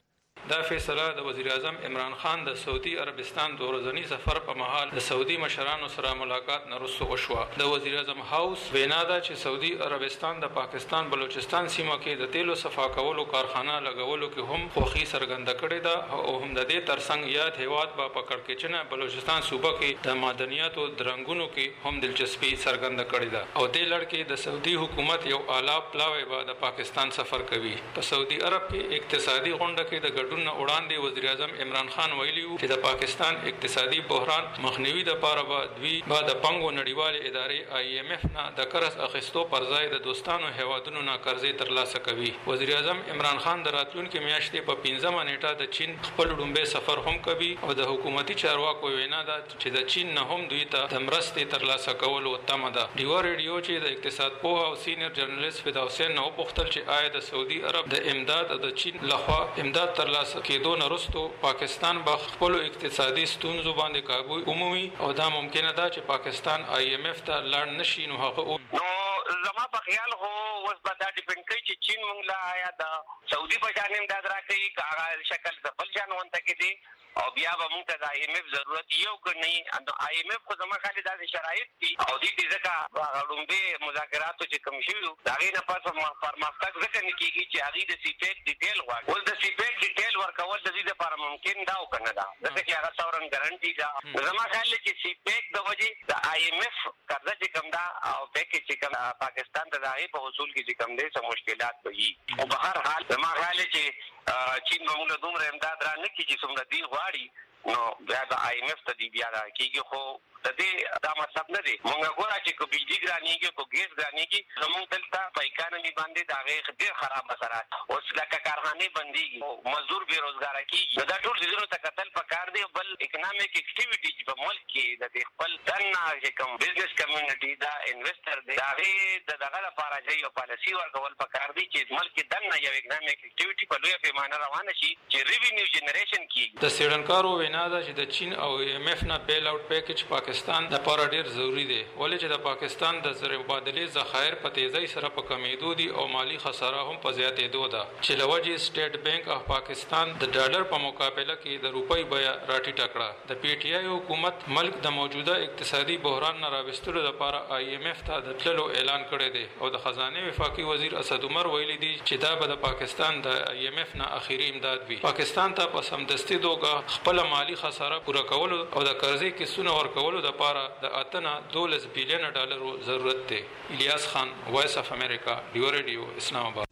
دا فیصله د وزیر اعظم عمران خان د سعودي عربستان د ورځني سفر په مهال د سعودي مشرانو سره ملاقات نه وروسته وشوه. د وزیر اعظم هاوس وینا ده چې سعودي عربستان د پاکستان بلوچستان سیمه کې د تیلو صفا کولو کارخانه لګولو کې هم خوښي څرګنده کړې ده او هم د دې ترڅنګ یاد هیواد په کړکېچنه بلوچستان صوبه کې د معدنیاتو درنګونو کې هم دلچسپي څرګنده کړې ده او دې لړ کې د سعودي حکومت یو اعلی پلاوی به د پاکستان سفر کوي. په سعودي عرب کې اقتصادي غونډه کې د ګډون نه وړاندې وزیر اعظم عمران خان ویلي وو چې د پاکستان اقتصادي بحران مخنیوي لپاره به دوی به د پنګو نړیوالې ادارې آی ایم اف نه د قرض اخیستو پر ځای د دوستانو هیوادونو نه قرضې ترلاسه کوي. وزیر اعظم عمران خان د راتلونکي میاشتې په پنځمه نیټه د چین خپل لومړی سفر هم کوي او د حکومتي چارواکو وینا ده چې د چین نه هم دوی ته د مرستې ترلاسه کولو تمه ده. ډیوا ریډیو چې د اقتصاد پوه او سینیئر جرنالیست فدا حسین نه وپوښتل چې آیا د سعودي عرب د امداد د چین لخوا امداد ترلاسه کېدو نه وروسته پاکستان به خپلو اقتصادي ستونزو باندې قابو ومومي او دا ممکنه ده چې پاکستان آی ایم اف ته لاړ نشي. نو هغه نو زما په خیال خو اوس به دا ډیپینډ کوي چې چین موږ له آیا د سعودي په شان امداد راکوي که هغه شکل د بل شان ونته کې دی او بیا به موږ ته د آی ایم اف ضرورت یو که نه. نو آی ایم اف خو زما خیال داسې شرایط دي او دې دې ځکه هغه لومړی مذاکراتو چې کوم شوي د هغې نه پس پرمختګ ځکه نه کېږي چې هغې د سی پیک ډیټیل غواړي. اوس د سی پیک ډیټیل ورکول د دې لپاره ممکن ده او که نه ده ځکه چې هغه سورن ګارنټي ده. زما خیال دی چې سی پیک د وجې د آی ایم اف قرضه چې کوم ده او پیکیج چې کوم پاکستان ته د هغې په حصول کې چې کوم دی څه مشکلات به وي. او په هر حال زما خیال دی چې چین به موږ له دومره امداد را نه کړي چې څومره دوی غواړي نو بیا د آی ایم اف ته دی بیا راکېږي. خو د دې دا مطلب نه دی موږ ګوره چې که بجلي ګرانېږي که ګیس ګرانېږي زموږ دلته په اکانمي باندې د هغې ډېر خراب اثرات اوس لکه کارخانې بندېږي مزدور بېروزګاره کېږي. نو دا ټول څیزونو ته کتل پکار دی. بل اکنامک اکټیویټي چې په ملک کې د دې خپل دننه چې کوم بزنس کمیونټي دا انویسټر دی د هغې د دغه لپاره چې یو پالیسي ورکول پکار دی چې ملک کې دننه یو اکنامک اکټیویټي په لویه پیمانه روانه شي چې ریوینیو جنریشن کېږي. د څېړنکارو وینا ده چې د چین او ایم اف نه بیل اوټ پیکج پاکستان لپاره ډېر ضروري دی ولې چې د پاکستان د زر مبادلې ذخایر په تیزۍ سره په کمیدو دي او مالی خساره هم په زیاتېدو ده چې له وجې سټیټ بینک اف پاکستان د ډالر په مقابله کې د روپۍ بیه راټیټه کړه. د پی ټي آی حکومت ملک د موجوده اقتصادي بحران نه راوستلو لپاره آی ایم اف ته د تللو اعلان کړی دی او د خزانه وفاقي وزیر اسد عمر ویلي دی چې دا به د پاکستان د آی ایم اف نه اخیری امداد وي. پاکستان ته په سمدستي توګه خپل مالی خساره پوره کولو او د قرضې کیسونه ورکولو لپاره د اتنه دولس بیلیون ډالرو ضرورت دی. الیاس خان، وایس اف امریکا، ډیو ریډیو، اسلام آباد.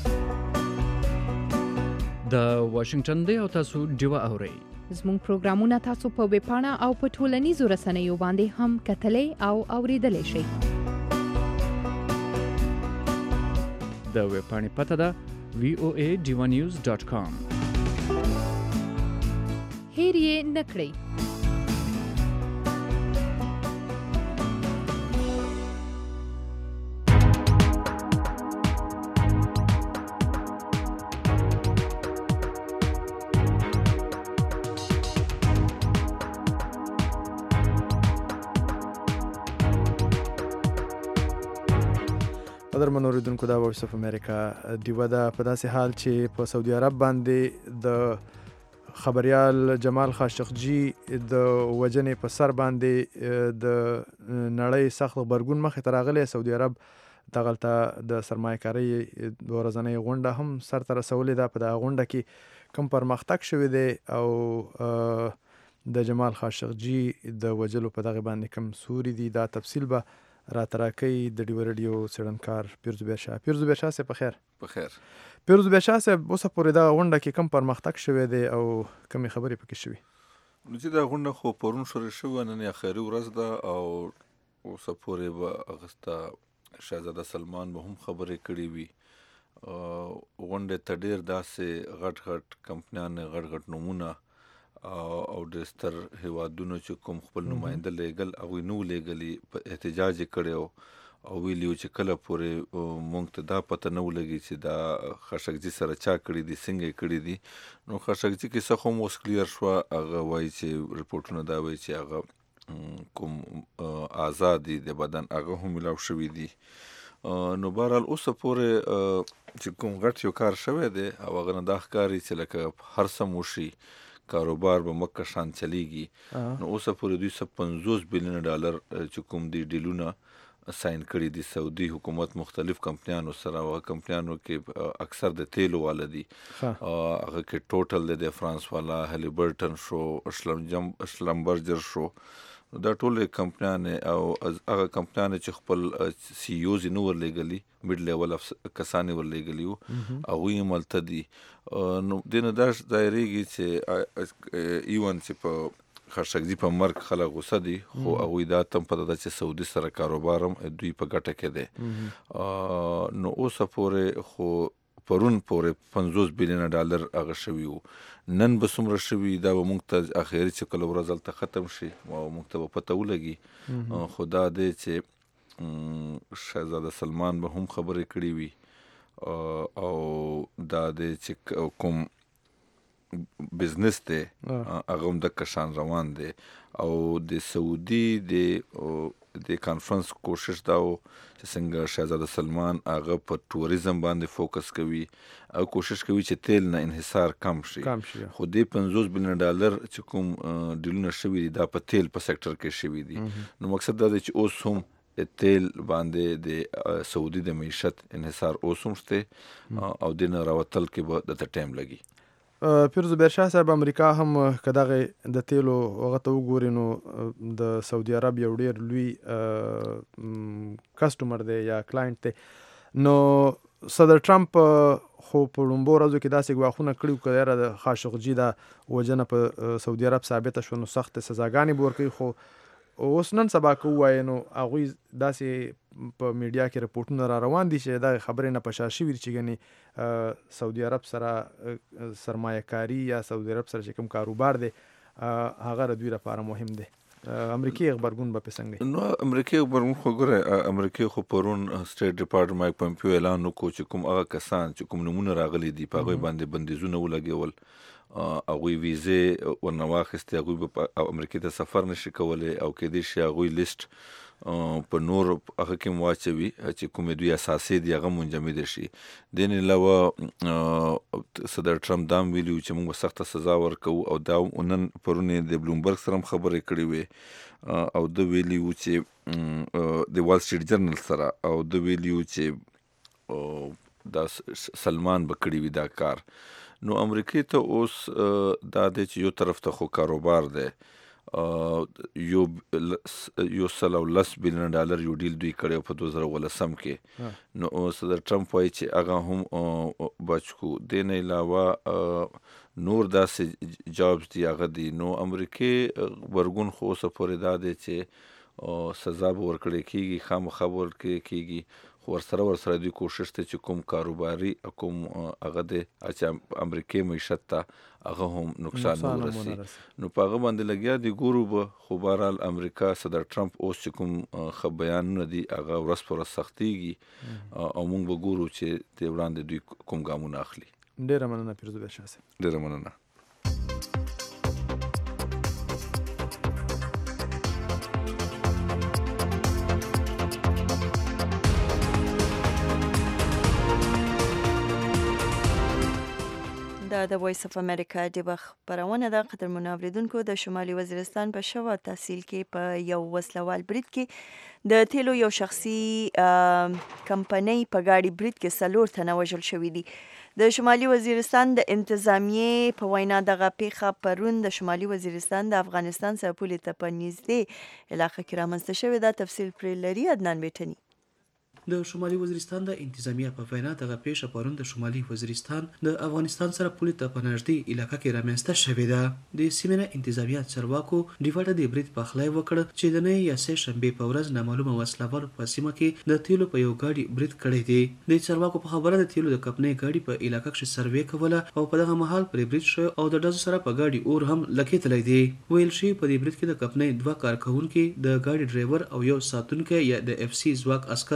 د واشنگټن دی او تاسو ډیو اورئ. زموږ پروګرامونه تاسو په ویب پاڼه او په ټولنیزو رسنیو باندې هم کتلای او اوریدلای شئ. د ویب پاڼې پته ده وی او ای ډیو نیوز ډاټ کام. هیر یې نه کړئ. قدرمن اوریدونکو دا وایس اف امریکا ډیوه ده په داسې حال چې په سعودي عرب باندې د خبریال جمال خاشقجي د وجنې په سر باندې د نړۍ سخت غبرګون مخې ته راغلی. سعودي عرب دغلته د سرمایه‌کارۍ ورځنۍ غونډه هم سرته رسولې ده. په دغه غونډه کې کوم پرمختګ شوی دی او د جمال خاشقجي د وجلو په دغه باندې کوم سوري دي دا تفصیل به راتراکي د ډیو ریډیو څېړنکار پیرزو بیرشاه. پیرزو بیرشاه صاحب په خیر. په خیر. پیرزو بیرشاه صاحب اوسه پورې دغه غونډه کې کوم پرمختګ شوی دی او کومې خبرې پکې شوي؟ نو چې دا غونډه خو پرون شروع شوه، نن یې اخري ورځ ده او اوسه پورې به اغسته شهزاده سلمان به هم خبرې کړې وي. غونډې ته ډېر داسې غټ غټ کمپنیان غټ غټ نومونه او د ستر هیوادونو چې کوم خپل نماینده لیږل هغوی نه و لیږلي په احتجاج یې کړی او ویلي و چې کله پورې موږ ته دا پته نه ولګي چې دا خاشقجي سره چا کړي دي څنګه یې کړي دي. نو خاشقجي کیسه خو هم اوس کلیر شوه. هغه وایي چې رپورټونه دا وایي چې هغه کوم اعضا دي د بدن هغه هم ملاو شوي دي. نو بهرحال اوسه پورې چې کوم غټ یو کار شوی دی او هغه نه دا ښکاري چې لکه هر څه وشي کاروبار به مکه شان چلیږي نو اوسه پورې دوی سه پنځوس بیلیون ډالر چې کوم دي ډیلونه ساين کړي دي سعودي حکومت مختلف کمپنیانو سره او کمپنیانو کې اکثر د تیلو والا دي هغه کې ټوټل د فرانس والا هلیبرټن شو اشلم اشلمبرجر شو دا ټول کمپنیان او هغه کمپنیان چې خپل سی او زی نو ورلېګلی مډ لیول اف کسانی ورلېګلی او هغه ملته دي نو دنه داش دایریږي چې ایون چې په خرشګزي په مرګ خلک غوسه دي خو هغوی دا تم پته ده چې سعودي سره کاروبار هم دوی په ګټه کې دی نو اوسه پورې خو پرون پورې پنځوس بیلیونه ډالر هغه شوي وو نن به څومره شوي دا به موږ ته اخري چې کله ورځ هلته ختم شي او موږ ته به پته ولګي خو دا دی چې شهزاده سلمان به هم خبرې کړې وي او دا دی چې کوم بزنس دی هغه هم د کشان روان دی او د سعودي د د کانفرنس کوشش دا و چې څنګه شهزاده سلمان هغه په ټوریزم باندې فوکس کوي او کوشش کوي چې تیل نه انحصار کم شي خو د پنځوس بیلیون ډالر چې کوم ډیلونه شوي دي دا په تیل په سکتر کې شوي دي نو مقصد دا دی چې اوس هم تیل باندې د سعودي د معیشت انحصار اوس هم شته او د نه راوتل کې به د ټایم لګي پیروز بیرشاه صاحب امریکا هم کداغه د تیلو هغه ته وګوري نو د سعودي عرب یو ډیر لوی کسټمر دی یا کلاینټ دی نو صدر ټرمپ خو په لومبو ورځو کې داسې ګواښونه کړي کړي د خاشقجي د وجنه په سعودي عرب ثابت شو نو سخت سزاګانې به ورکوي خو اوس نن سبا که ووایي نو هغوی داسې په میډیا کې رپورټونه را روان دي چې دا خبرې نه په شا شوي دي چې ګنې سعودي عرب سره سرمایه کاري یا سعودي عرب سره چې کوم کاروبار دی هغه د دوی لپاره مهم دی امریکایي غبرګون به په څنګه نو امریکایي غبرګون خو ګوره امریکایي خو پرون سټیټ ډپارټمنټ مایک پومپیو اعلان وکړو چې کوم هغه کسان چې کوم نمونه راغلي دي په هغوی باندې بندیزونه ولګول هغوی ویزې ورنه واخیستې هغوی به امریکې ته سفر نشي کولی او کیدای شي هغوی لیسټ په نور هغه کې واچوي چې کومې دوی اساسي دي هغه منجمد شي د نه علاوه صدر ټرمپ دا ویلي چې موږ سخته سزا ورکوو او دا نن پرونه د بلومبرګ سره خبرې کړې وي او د ویلي و چې د وال سټریټ جرنل سره او د ویلي و چې دا سلمان به کړی وي دا کار نو امریکای ته اوس دا دی چې یو طرف ته خو کاروبار دی یو یو سل او لس بیلیون ډالر یو ډیل دوی کړی په دوه زره ولسم کې نو صدر ټرمپ وایي چې هغه هم بچکو د نه علاوه نور داسې جابز دي هغه دي نو امریکای ورګون خو اوسه پورې دا دی چې سزا به ورکړی کېږي خامخا به ورکړی کېږي خو ورسره ورسره دوی کوشش ته چې کوم کاروباري کوم هغه دی چې امریکای معیشت ته هغه هم نقصان نه ورسي نو په هغه باندې لګیا دي ګورو به خو بهرحال امریکا صدر ټرمپ اوس چې کوم ښه بیانونه دي هغه ورځ په ورځ سختېږي او موږ به ګورو چې د وړاندې دوی کوم ګامونه اخلي ډېره مننه پیروز بیرشاه صاحب ډېره مننه دا د وایس اف امریکا د خبرونه ده قدرمنو اوریدونکو د شمالي وزیرستان په شوا تحصیل کې په یو وسلوال برید کې د تیلو یو شخصي کمپنۍ په گاډي برید کې څلور تنه وژل شوي دي د شمالي وزیرستان د انتظامیې په وینا دغه پیښه پرون د شمالي وزیرستان د افغانستان سره پولې ته په نږدې علاقه کې رامنځته شوې ده تفصیل پرې لري عدنان بیټني د شمالي وزیرستان د انتظامیه په وینا دغه پیښه پرون د شمالي وزیرستان د افغانستان سره پولې ته په نږدې علاقه کې رامنځته شوې ده د سیمه انتظامیه چارواکو ډیوټ د برید په خلای وکړ چې د نه یا سه شنبه په ورځ نامعلومه وسلوال په سیمه کې د تیلو په یو گاډي برید کړی دی د چارواکو په خبره د تیلو د کمپنۍ گاډي په علاقه کې سروې کوله او په دغه مهال پر برید شو او د ډز سره په گاډي اور هم لکېتلی دی ویل شي په دې برید کې د کمپنۍ دوه کارکونکو د گاډي ډرایور او یو ساتونکی یا د اف سی ځواک عسكر وژل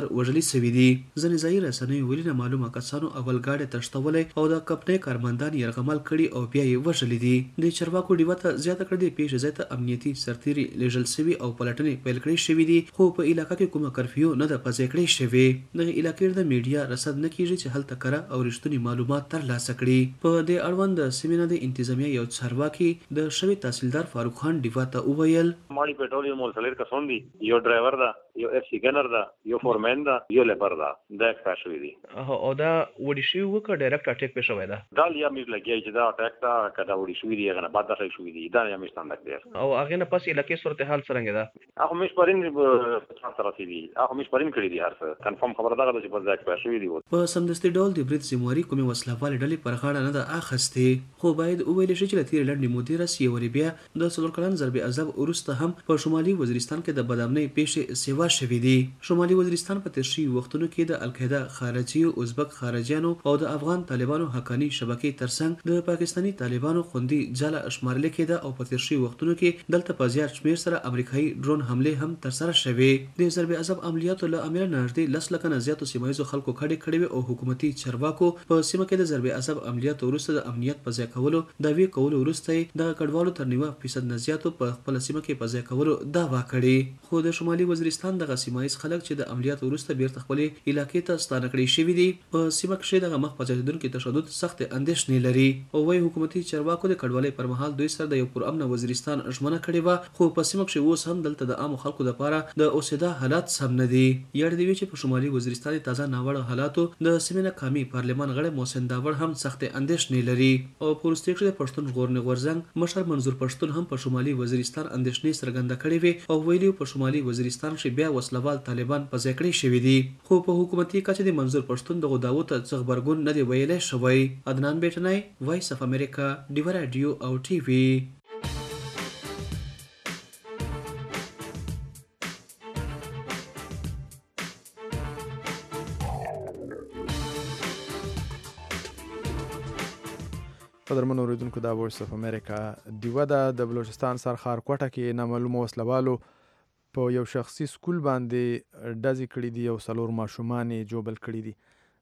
بریالي شوي دي. ځینې ځایي رسنیو ویلي نامعلومه کسانو اول ګاډی تښتولی او د کمپنۍ کارمندان یرغمل کړي او بیا یې وژلي دي. د چارواکو ډیوه ته زیاته کړه د پیښې ځای ته امنیتي سرتیري لیږل شوي او پلټنې پیل کړې شوي دي، خو په علاقه کې کومه کرفیو نه ده وضع کړې شوې. دغه علاقې د میډیا رصد نه کیږي چې هلته کره او رښتوني معلومات ترلاسه کړي. په دې اړوند د سیمې نه د انتظامیه یو چارواکي د شوي تحصیلدار فاروق خان ډیوه ته وویل ماړي پټرول مول څلور کسان دي، یو ډرایور ده، یو اف سی ګنر ده، یو فورمن ده، یو لیبر ده. دا اکسپایر شوي دي او دا وډي شوي و که ډایرکټ اټیک پې شوی ده؟ دا یا مې لګیا چې دا اټیک ده که دا وډي شوي دي هغه نه بعد دا شوي دي. دا یا مې ستاندک دی او هغې نه پس علاقې صورتحال څرنګه ده؟ هغه مې شپرین طرفې دي، هغه مې شپرین کړي دي. هر څه کنفرم خبره دغه ده چې بس دا اکسپایر شوي دي. په سمدستي ډول د برید ذمهواري کومې وسلهوالې ډلې پر غاړه نه ده اخیستې، خو باید وویل شي چې له تېرې لنډې مودې راهیسې یوه بیا د څلور کلن ضرب عذاب وروسته هم په شمالي وزیرستان کې د بدامنۍ پیښې سیوا شوي دي. شمالي وزیرستان په تېر شوي وختونو کې د القاعده خارجي ازبک خارجیانو او د افغان طالبانو حقاني شبکې ترڅنګ د پاکستاني طالبانو خوندي ځاله شمارل کېده او په تېر شوي وختونو کې دلته په زیات شمېر سره امریکایي ډرون حملې هم ترسره شوې. د ضرب عذاب عملیاتو له امله نږدې لس لکه نه زیاتو سیمه ییزو خلکو کډې کړې وې او حکومتي چارواکو په سیمه کې د ضرب عذاب عملیاتو وروسته د امنیت په ځای کولو دعوې کولو وروسته یې دغه کډوالو تر نیوه فیصد نه زیاتو په خپله سیمه کې په ځای کولو دعوا کړې. خو د شمالي وزیرستان دغه سیمه ییز خلک چې د عملیاتو وروسته بیرته خپلې علاقې ته ستانه کړي شوي دي په سیمه کښې دغه مخ په زیاتېدونکي تشدد سختې اندېښنې لري او وایي حکومتي چارواکو د کډوالۍ پر مهال دوی سره د یو پرامنه وزیرستان ژمنه کړې وه، خو په سیمه کښې اوس هم دلته د عامو خلکو دپاره د اوسېدا حالات سم نه دي. یاد دې وي چې په شمالي وزیرستان د تازه ناوړه حالاتو د سیمې نه قامي پارلمان غړی محسن داوړ هم سختې اندېښنې لري او په وروستیو کښې د پښتون ژغورنې غورځنګ مشر منظور پښتون هم په شمالي وزیرستان اندېښنې څرګنده کړې وې او ویلي په شمالي وزیرستان کښې بیا وسلوال طالبان په ځای کړي شوي دي، خو په حکومتي کچه د منظور پښتون دغو دعوو ته څه غبرګون نه دی ویلی شوی. عدنان بیټنی، وایس اف امریکا، ډیوه راډیو او ټي وي. قدرمن اوریدونکو دا وایس اف امریکا ډیوه ده. د بلوچستان سرخار کوټه کې نامعلومه وسلوالو په یو شخصي سکول باندې ډزې کړي دي او څلور ماشومان یې جوبل کړي دي.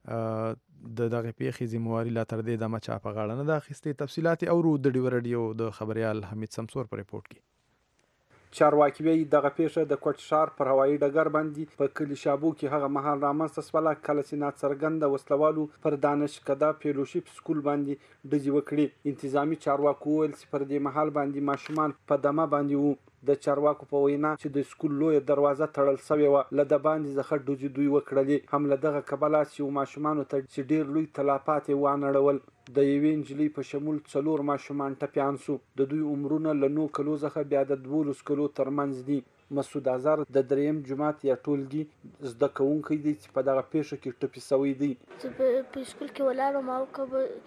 د دغې پیښې ذمهواري لا تر دې دمه چا په غاړه نه ده اخیستې. تفصیلات یې اورو د ډیوه راډیو د خبریال حمید سمسور په ریپورټ کې. چارواکي وایي دغه پیښه د کوټ ښار پر هوایي ډګر باندې په کلي شابو کې هغه مهال رامنځته شوله کله چې ناڅرګنده وسلوالو پر دانشکده فیلوشیپ سکول باندې ډزې وکړې. انتظامي چارواکو وویل چې پر دې مهال باندې ماشومان په دمه باندې وو. د چارواکو په وینا چې د سکول لویه دروازه تړل سوې وه، له د باندې څخه ډزې دوی وکړلې. هم له دغه کبله چې ماشومانو ته چې ډېر لوی تلافات یې وانړول. د یوې نجلۍ په شمول څلور ماشومان ټپیان سو. د دوی عمرونه له نو کلو څخه بیا د دولس کلو ترمنځ دي. مسعود اظهر د دریم جماعت یا ټولګي زده کوونکی دی چې په دغه پیښه کې ټپي سوی دی. زه په سکول کې ولاړم او که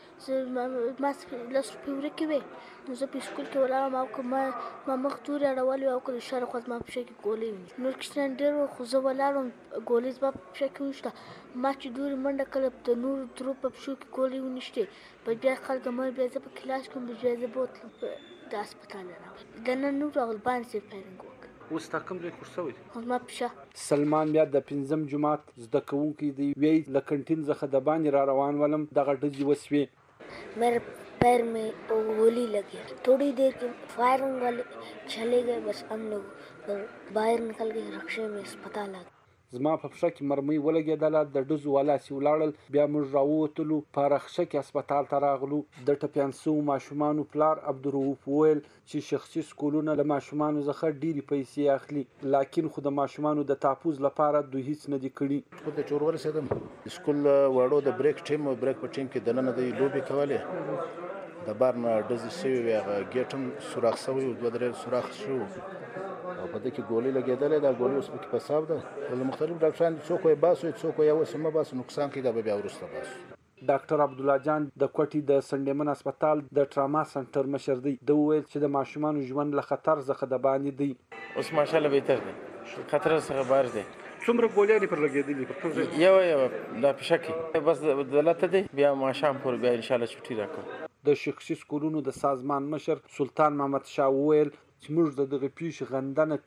ما لس روپۍ ورکې وې نو زه په سکول کې ولاړم او که ما ما مخ تورې اړولې وې او که د شاړه خوا زما په پښه کې ګولۍ ونیولې. نور کشران ډېر وو خو زه ولاړم ګولۍ زما په پښه کې ونیشته. ما چې دورې منډه کړه د نورو ترو په پښو کې ګولۍ ونیشتې. په بیا خلک مې بیا زه په کلاس کې بیا زه بوتلم د هسپتال راغلم. د نن نور راغل باندې صرف فایرنګ وکړ. اوس تا کوم ځای خوش شوی دی؟ زما پښه. سلمان بیا د پنځم جماعت زده کوونکی دی. وایي له کنټین څخه د باندې را روان ولم دغه ډزې وسوې. मेरे पैर में वो गोली लगी. थोड़ी देर के फायरिंग वाले चले गए, बस हम लोग बाहर निकल गए रक्शे में अस्पताल आ गए. زما په پښه کې مرمۍ ولګېدله. د ډزو والا چې ولاړل بیا موږ راووتلو په رخشه کې اسپتال ته راغلو. د ټپیان سوو ماشومانو پلار عبدالرؤوف وویل چې شخصي سکولونه له ماشومانو څخه ډېرې پیسې اخلي، لاکن خو د ماشومانو د تحفظ لپاره دوی هیڅ نه دي کړي. خو د چور ورسېدم سکول واړو د بریک ټیم او بریک په ټیم کې دننه د لوبې کولې. د بار نه ډزې شوې وې، هغه ګیټ هم سوراخ شوی و، دوه درې سوراخ شو او په دې کې ګولۍ لګېدلې. دا ګولۍ اوس پکې په صاف ده. له مختلف ډاکټران څوک یې باسو څوک یې اوس مه باسو، نقصان کوي دا به بیا وروسته باسو. ډاکټر عبدالله جان د کوټې د سنډیمن اسپتال د ټراما سنټر مشر دی. د وویل چې د ماشومانو ژوند له خطر څخه د باندې دی. اوس ماشاءالله بهتر دی، خطر څخه بار دی. څومره ګولۍ پر لګېدلې په کوم ځای؟ یو یو دا په شکه بس دلته دی. بیا ماښام پورې بیا انشاءالله چټي راکړو. د شخصي سکولونو د سازمان مشر سلطان محمد شاه وویل چې موږ د دغه پیښې غندنه کوو.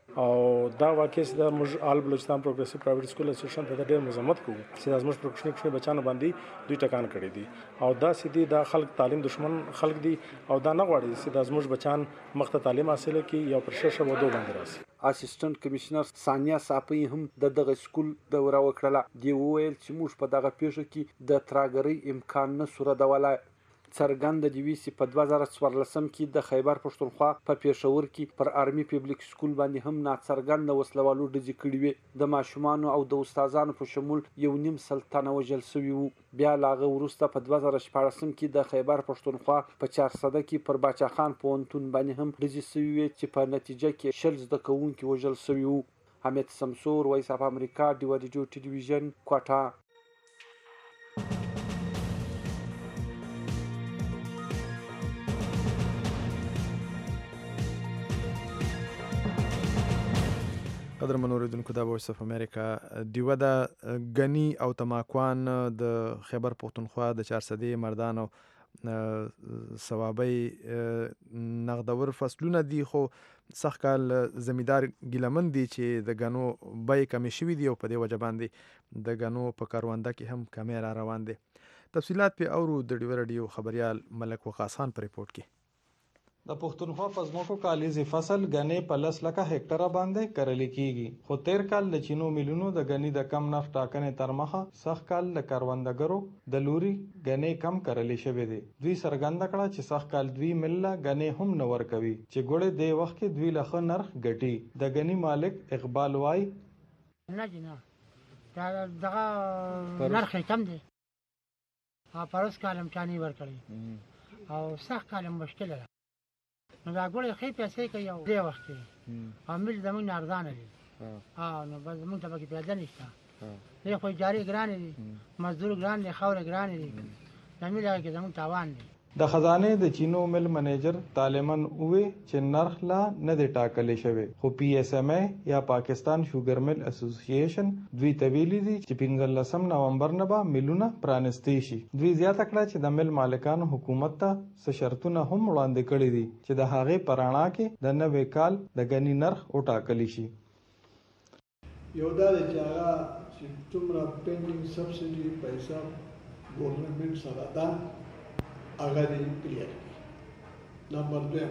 او دا واقع چې موږ آل بلوچستان پروګریسیو پرایویټ سکول اسوسییشن ته ډېر مزمت کوو چې د موږ پروګریسیو بچانو باندې دوی ټکان کړی دي او دا سیدي دا خلک تعلیم دشمن خلک دي او دا نه غواړي چې د موږ بچان مخته تعلیم حاصل کړي یا پر شاشه ودو باندې راسي. اسسټنټ کمشنر ثانیه صافی هم د دغه سکول دوره وکړه. دی وویل چې موږ په دغه پیښه کې د تراګرۍ امکان نه سوردولای. څرګنده دی چې په دوه زره څوارلسم کې د خیبر پښتونخوا په پېښور کې پر آرمي پبلک سکول باندې هم ناڅرګنده وسلوالو ډزې کړې وې. د ماشومانو او د استادانو په شمول یو نیم سل تنه وژل شوي وو. بیا له هغه وروسته په دوه زره شپاړسم کې د خیبر پښتونخوا په چارسده کې پر باچا خان پوهنتون باندې هم ډزې شوي وې چې په نتیجه کې شل زده کوونکي وژل شوي وو. حمید سمسور، وایس اف امریکا، ډیو ریډیو ټلویزیون، کوټه. قدر منوریدونکو دا وایس اف امریکا. دیوه د غنی او تماکوان د خیبر پښتونخوا د چارسدې مردان او ثوابي نغدور فصلونه دي، خو سخت کال زمیدار ګیلمن دي چې د غنو بای کمی شوي دي او په دې وجه باندې د غنو په کارونده کې هم کمی را روان دي. تفصیلات په اورو د ډیو رادیو خبريال ملک وقاص خان پر ریپورت کې. د پښتونخوا پزموکو کالیزي فصل غنې په لس لکه هکټره باندې کرل کیږي، خو تیر کال د چینو میلونو د غنې د کم نرخ ټاکنې تر مخه سخت کال د کاروندګرو د لوري غنې کم کرل شوی دی. دوی سرګند کړه چې سخت کال دوی مله غنې هم نور کوي چې ګوړې د وخت کې دوی لخه نرخ ګټي. د غنې مالک اقبال وای نه جنا دا دغه نرخ کم دی، ا پرس کالم چانی ور کړی او سخت کالم مشکل ده. نو دا ګوړې خې پیسې کوي او دې وخت کې عامل زمون ارزانه دي. ها نو بس مونږ ته پکې پیدا نشته. دې خو جاری ګران دي، مزدور ګران دي، خاور ګران دي، زميل هغه کې زمون تاوان دي. د خزانه د چینو مل منیجر طالمن اوه چې نرخ لا نه دی ټاکلې شوی، خو پی ایس ایم ای یا پاکستان شوګر مل اسوسییشن دوی تویلی دي چې پنځلسم نومبر نه به ملونه پرانستی شي. دوی زیاته کړه چې د مل مالکانو حکومت ته څه شرطونه هم وړاندې کړي دي چې د هغې پرانا کې د نوې کال د غنی نرخ او ټاکلی شي. یو دا چې هغه چې څومره پینډینګ سبسډي پیسې ګورنمنت سره ده هغه دې کلیر کړي. نمبر دویم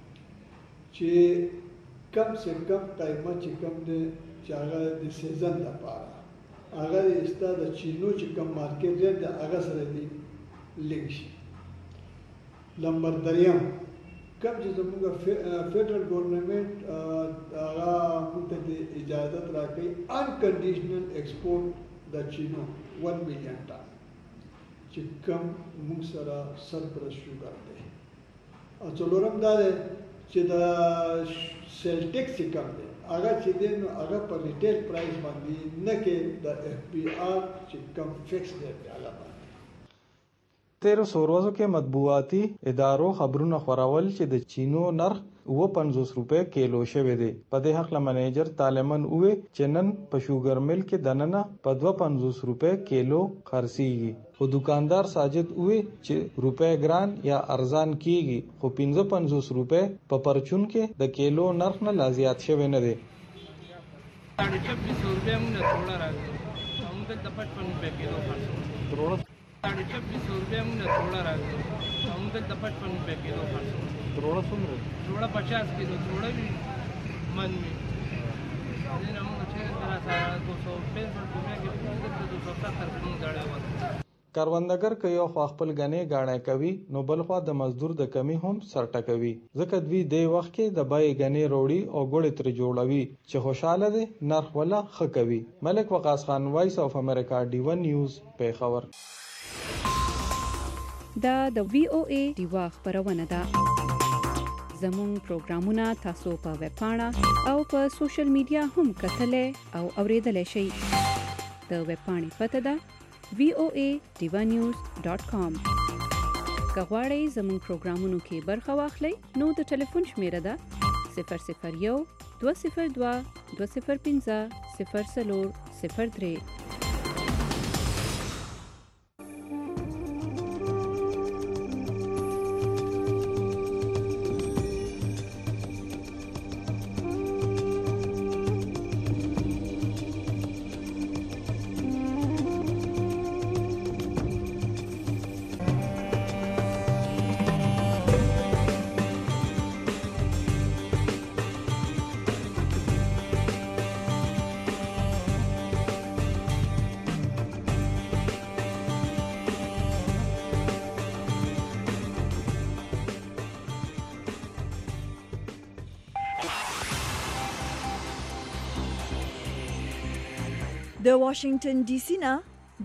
چې کم سے کم قیمه چې کم دی چې هغه د سیزن لپاره هغه د ستا د چینو چې کم مارکیټ ریټ دی هغه سره دې لینک شي. نمبر دریم کم چې زموږ فیډرل ګورنمنت هغه موږ ته د اجازت راکوي انکنډیشنل ایکسپورټ د چینو ون میلیون ټن چې کم موږ سره سرپرست شوګر دی. او څلورم دا دی چې د سیل ټیکس چې کم دی هغه چې دی نو هغه په ریټیل پرایس باندې نه کې د اف پی آر چې کم فکس دی هغه باندې. تیرو سوروزو کې مطبوعاتي ادارو خبرونه خورول چې د چینو نرخ و پنځوس روپے کیلو شوی دی. په دې حق له منیجر طالمن اوه چې نن په شوګر مل کې دننه په دوه پنځوس روپے کیلو خرڅيږي، خو دکاندار ساجد اوه چې روپے ګران یا ارزان کیږي، خو پنځه پنځوس روپے په پرچون کې د کیلو نرخ نه لا زیات شوی نه دی. छब्बीस रुपये मुझे थोड़ा रहा हम तक तो पचपन रुपये किलो खर्च साढ़े छब्बीस रुपये मुझे थोड़ा रहा हम तक तो पचपन रुपये किलो खर्च थोड़ा सुन रहे थोड़ा पचास किलो थोड़ा भी मन में हम अच्छे तरह से दो सौ पैंसठ रुपये के दो सौ सत्तर किलो जड़े हुआ. کاروندګر که یو خوا خپل غنې غاڼه کوي نو بل خوا د مزدور د کمی هم سرټه کوي، ځکه دوی د وخت کې د بای غنې روړي او ګوړې تر جوړوي چې خوشاله دي نرخ ولا خ کوي. ملک وقاص خان، وایس اف امریکا، ډیو نیوز، پیښور. دا د وی او ای ډیوا خبرونه ده. زموږ پروګرامونه تاسو په ویب پاڼه او په سوشل میډیا هم کتلې او اوریدلای شئ. د ویب پاڼې پته ده وی او ای ډیوا نیوز ډاٹ کام. که غواړئ زموږ پروګرامونو کې برخه واخلئ نو د ټلیفون شمیره ده صفر صفر یو دوه صفر دوه دوه صفر پنځه صفر څلور صفر درې. د واشنگټن ډي سي نه